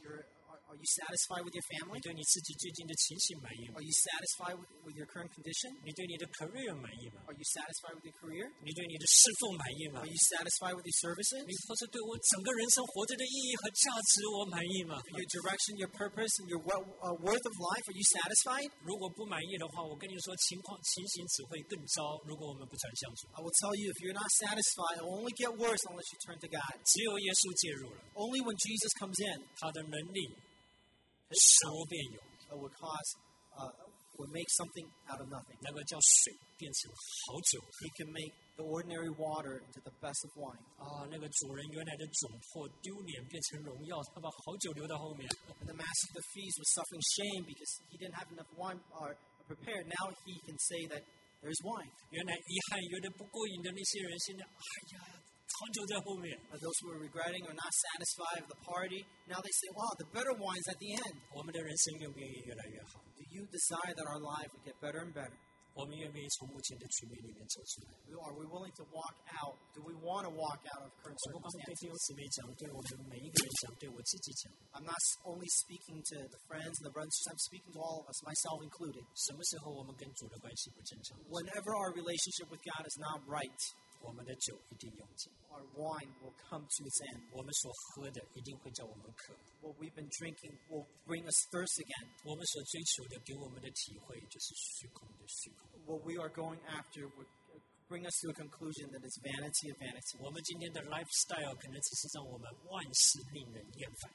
Are you satisfied with your 你 family? 对你自己最近的情形满意吗？ Are you satisfied with your current condition? 你对你的 career 满意吗？ Are you satisfied with your career? 你对你的侍奉满意吗 Are？you satisfied with your services? 你或是对我整个人生活着的意义和价值我满意吗？ Your direction, your purpose, and your worth of life, are you satisfied? 如果不满意的话，我跟你说，情形只会更糟。如果我们不转向主， I will tell you, if you're not satisfied, it will only get worse unless you turn to God. 只有耶稣介入了， Only when Jesus comes in, 他的能力使无变有。 it would will make something out of nothing. 那个叫水变成好酒 He can make the ordinary water into the best of wine. 啊！那个主人原来的窘迫、丢脸变成荣耀，他把好酒留到后面。 And the master of the feast was suffering shame because he didn't have enough wine prepared. Now he can say that there's wine. 原来遗憾有的不过瘾的那些人，现在哎呀，好酒在后面。 Those who are regretting or not satisfied with the party, now they say, wow, the better wine's at the end. 我们的人生愿不愿意越来越好？ Do you desire that our life would get better and better? 我们愿不愿意从目前的局面里面走出来？ Are we willing to walk out? Do we want to walk out of current 我不光对 circumstances? 弟兄姊妹讲，对我们每一个人讲，对我自己讲。 I'm not only speaking to the friends and the brothers, I'm speaking to all of us, myself included. 什么时候我们跟主的关系不正常， Whenever our relationship with God is not right, 我们的酒一定用尽， our wine will come to its end. 我们所喝的一定会叫我们渴， What we've been drinking will bring us thirst again. 我们所追求的给我们的体会就是虚空的虚空。 What we are going after would bring us to a conclusion that it's vanity of vanity. 我们今天的 lifestyle 可能只是让我们万事令人厌烦，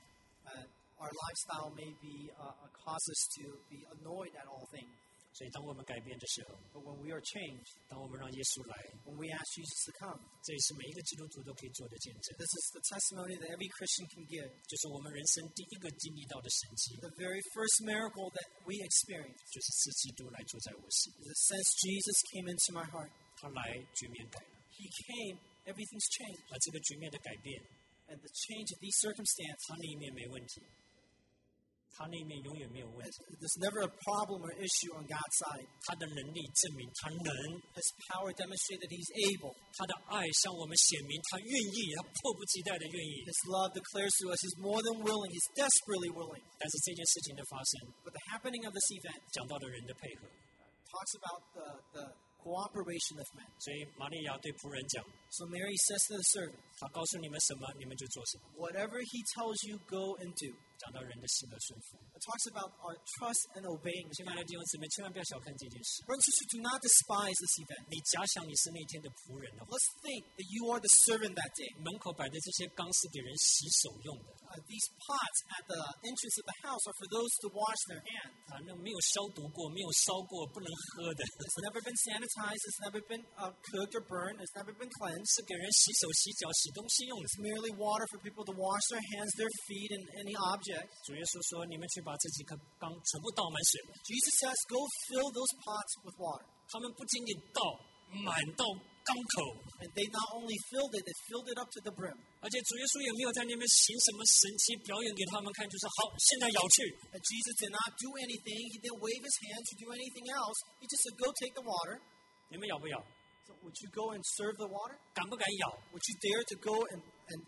Our lifestyle may be cause us to be annoyed at all things. 所以当我们改变的时候， But when we are changed, 当我们让耶稣来， when we ask Jesus to come, 这也是每一个基督徒都可以做的见证， this is the testimony that every Christian can give. 就是我们人生第一个经历到的神迹， The very first miracle that we experience 就是赐基督来住在我心， is that since Jesus came into my heart, 他来局面改了， He came, everything's changed. 而这个局面的改变， And the change of these circumstances, 他那一面没问题，他那一面永远没有问题， there's never a problem or issue on God's side. 他的能力证明他能， His power demonstrates that He's able. 他的爱向我们显明他愿意，他迫不及待的愿意。 His love declares to us He's more than willing. He's desperately willing. 但是这件事情的发生， But the happening of this event 讲到了人的配合， talks about the cooperation of men. 所以玛利亚对仆人讲， So Mary says to the servant, 他告诉你们什么，你们就做什么。 whatever He tells you, go and do. 讲到人的信和顺服， It talks about our trust and obeying. 亲爱的弟兄姊妹，千万不要小看这件事。 Brothers and sisters, do not despise this event. 你假想你是那天的仆人的话， Let's think that you are the servant that day. 门口摆的这些缸是给人洗手用的 These pots at the entrance of the house are for those to wash their hands. 啊，那没有消毒过，没有烧过，不能喝的， It's never been sanitized. It's never been cooked or burned. It's never been cleansed. 是给人洗手、洗脚、洗东西用的。 It's merely water for people to wash their hands, their feet, and any object. 主耶稣说：“你们去把这几颗缸全部倒满水。 Jesus says, go fill those pots with water. ” 他们不仅仅倒满到缸口， And they not only filled it, they filled it up to the brim. 而且主耶稣也没有在那边行什么神奇表演给他们看，就是好，现在舀去。 And Jesus did not do anything. He didn't wave his hand to do anything else. He just said, go take the water. 你们舀不舀？ So would you go and serve the water? 敢不敢舀？ Would you dare to go and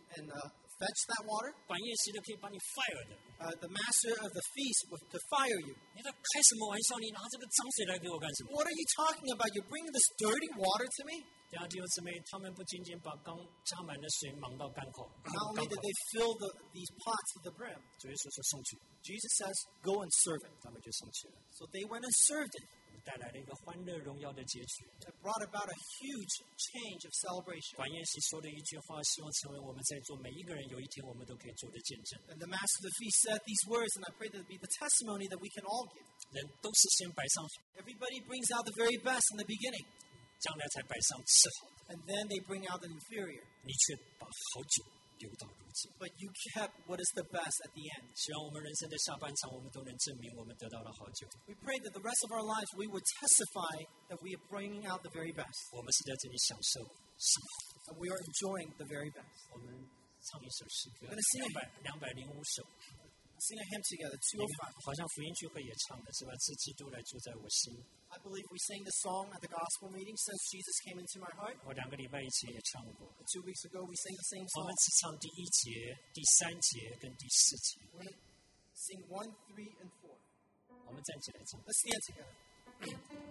fetch that water? 管宴席的可以把你 fire 的。 The master of the feast would to fire you. 你在开什么玩笑？你拿这个脏水来给我干什么？ What are you talking about? You're bringing this dirty water to me? 弟兄姊妹，他们不仅仅把缸加满了水，忙到缸口， Not 缸 only 口 did they fill these pots to the brim, 主耶稣说送去， Jesus says, go and serve it. 他们就送去了， So they went and served it. 带来了一个欢乐荣耀的结局。 It brought about a huge change of celebration. 管宴席说的一句话，希望成为我们在座每一个人有一天我们都可以做的见证。 And the master of the feast said these words, and I pray that it be the testimony that we can all give. 人都是先摆上， Everybody brings out the very best in the beginning, 将来才摆上次好的， and then they bring out the inferior. 你却把好酒留到如今。 But you kept what is the best at the end. 希望我们人生的下半场，我们都能证明我们得到了好酒。 We pray that the rest of our lives we would testify that we are bringing out the very best, 我们是在这里享受幸福。 and we are enjoying the very best. 我们唱一首诗歌， We're gonna sing 205首。 Sing a hymn together, 205. 好像福音聚会也唱的是吧？赐基督来住在我心。 I believe we sang the song at the gospel meeting, Since Jesus Came Into My Heart. 我2个礼拜以前也唱过。 2 weeks ago we sang the same 我 song. 们只唱第1节、第3节跟第4节。 We're going to sing 1, 3, and 4. 我们站起来唱。 Let's stand together.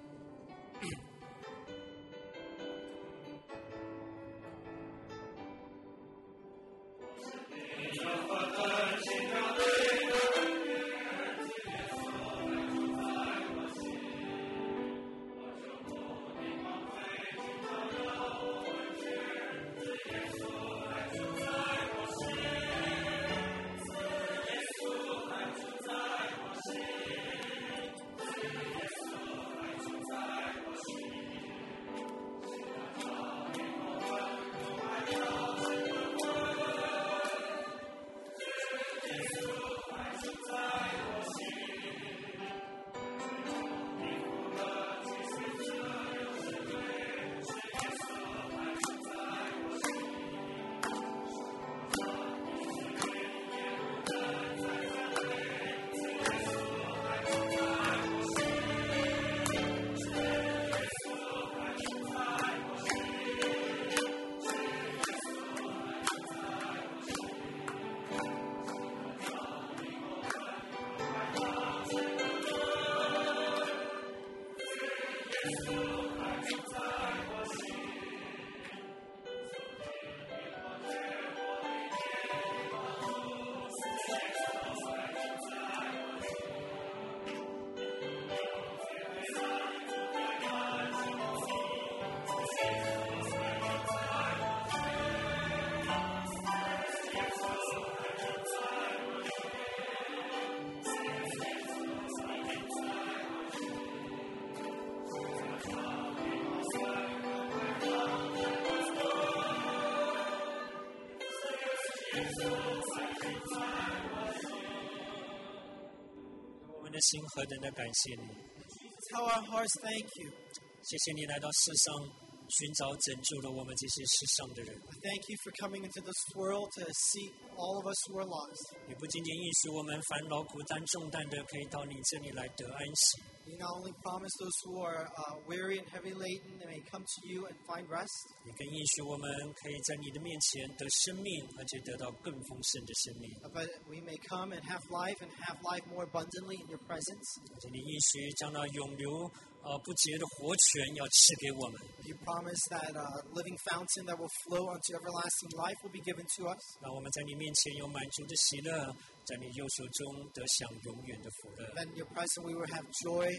我们的心何等的感谢你， Tell our hearts thank you. 谢谢你来到世上寻找拯救了我们这些世上的人。 Thank you for coming into this world to seek all of us who are lost. 你不仅仅应许我们凡劳苦担重担的，可以到你这里来得安息。 You not only promise those who are weary and heavy laden, they may come to you and find rest. 你更应许我们可以在你的面前得生命，而且得到更丰盛的生命。 But we may come and have life more abundantly in your presence. 而且你应许将那永流不竭的活泉要赐给我们， You promise that living fountain that will flow unto everlasting life will be given to us. 让我们在你面前有满足的喜乐，在你右手中得享永远的福乐。 That in your presence we will have joy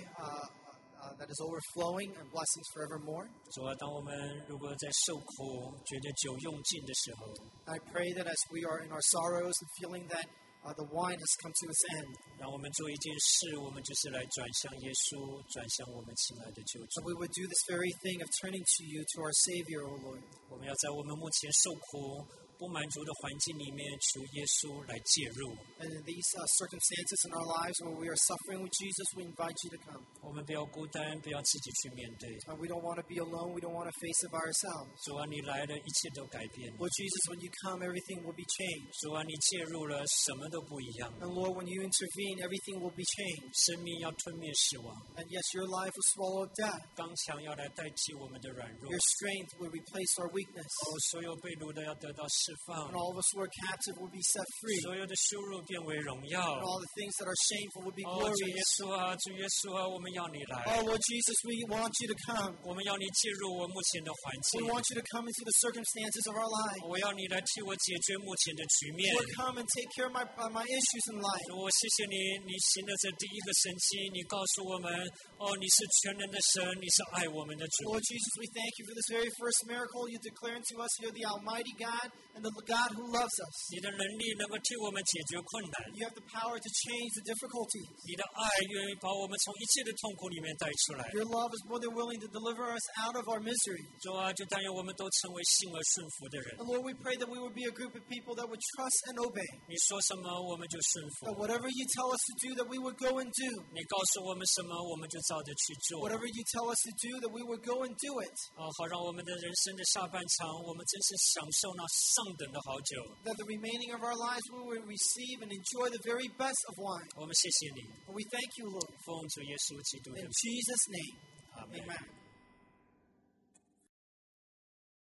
that is overflowing and blessings forevermore. 主啊，当我们如果在受苦、觉得酒用尽的时候， I pray that as we are in our sorrows and feeling that the wine has come to its end, 让我们做一件事，我们就是来转向耶稣，转向我们亲爱的救 that 主。 we would do this very thing of turning to you, to our Savior, O Lord. 我们要在我们目前受苦、不满足的环境里面，求耶稣来介入。 And in these circumstances in our lives where we are suffering with Jesus, we invite you to come. 我们不要孤单，不要自己去面对。 We don't want to be alone. We don't want to face it by ourselves. 主啊，你来了，一切都改变了。 Lord Jesus, when you come, everything will be changed. 主啊，你介入了，什么都不一样。 And Lord, when you intervene, everything will be changed. 生命要吞灭死亡， And yes, your life will swallow up death. 刚强要来代替我们的软弱。 Your strength will replace our weakness. 所有被掳的要得到释放 And，all of us who are captive will be set free. 所有的羞辱变为荣耀。 And all the things that are shameful will be 主耶 glorious. 稣啊，主耶稣啊，我们要你来， Oh, Lord Jesus, we want you to come. 我们要你介入我目前的环境 We，want you to come into the circumstances of our lives. 我要你来替我解决目前的局面。 Lord, come and take care of my issues in life. 主，我谢谢你，你行了这第一个神迹，你告诉我们，你是全能的神，你是爱我们的主。 Lord Jesus, we thank you for this very first miracle. You declare unto us you're the Almighty God and the God who loves us. 你的能力能够替我们解决困难， You have the power to change the difficulties. 你的爱愿意把我们从一切的痛苦里面带出来。 Your love is more than willing to deliver us out of our misery. 主啊，就但愿我们都成为信而顺服的人。 And Lord, we pray that we would be a group of people that would trust and obey. 你说什么我们就顺 That 服， whatever you tell us to do, that we would go and do. 你告诉我们什么我们就照着去做。 Whatever you tell us to do, that we would go and do it. 好让我们的人生的下半场，我们真是享受那上等的好酒。 That the remaining of our lives we would receive and enjoy the very best of wine. 我们谢谢你， And we thank you, Lord. 奉主耶稣基督的 In 名， Jesus' name, 阿门。 amen.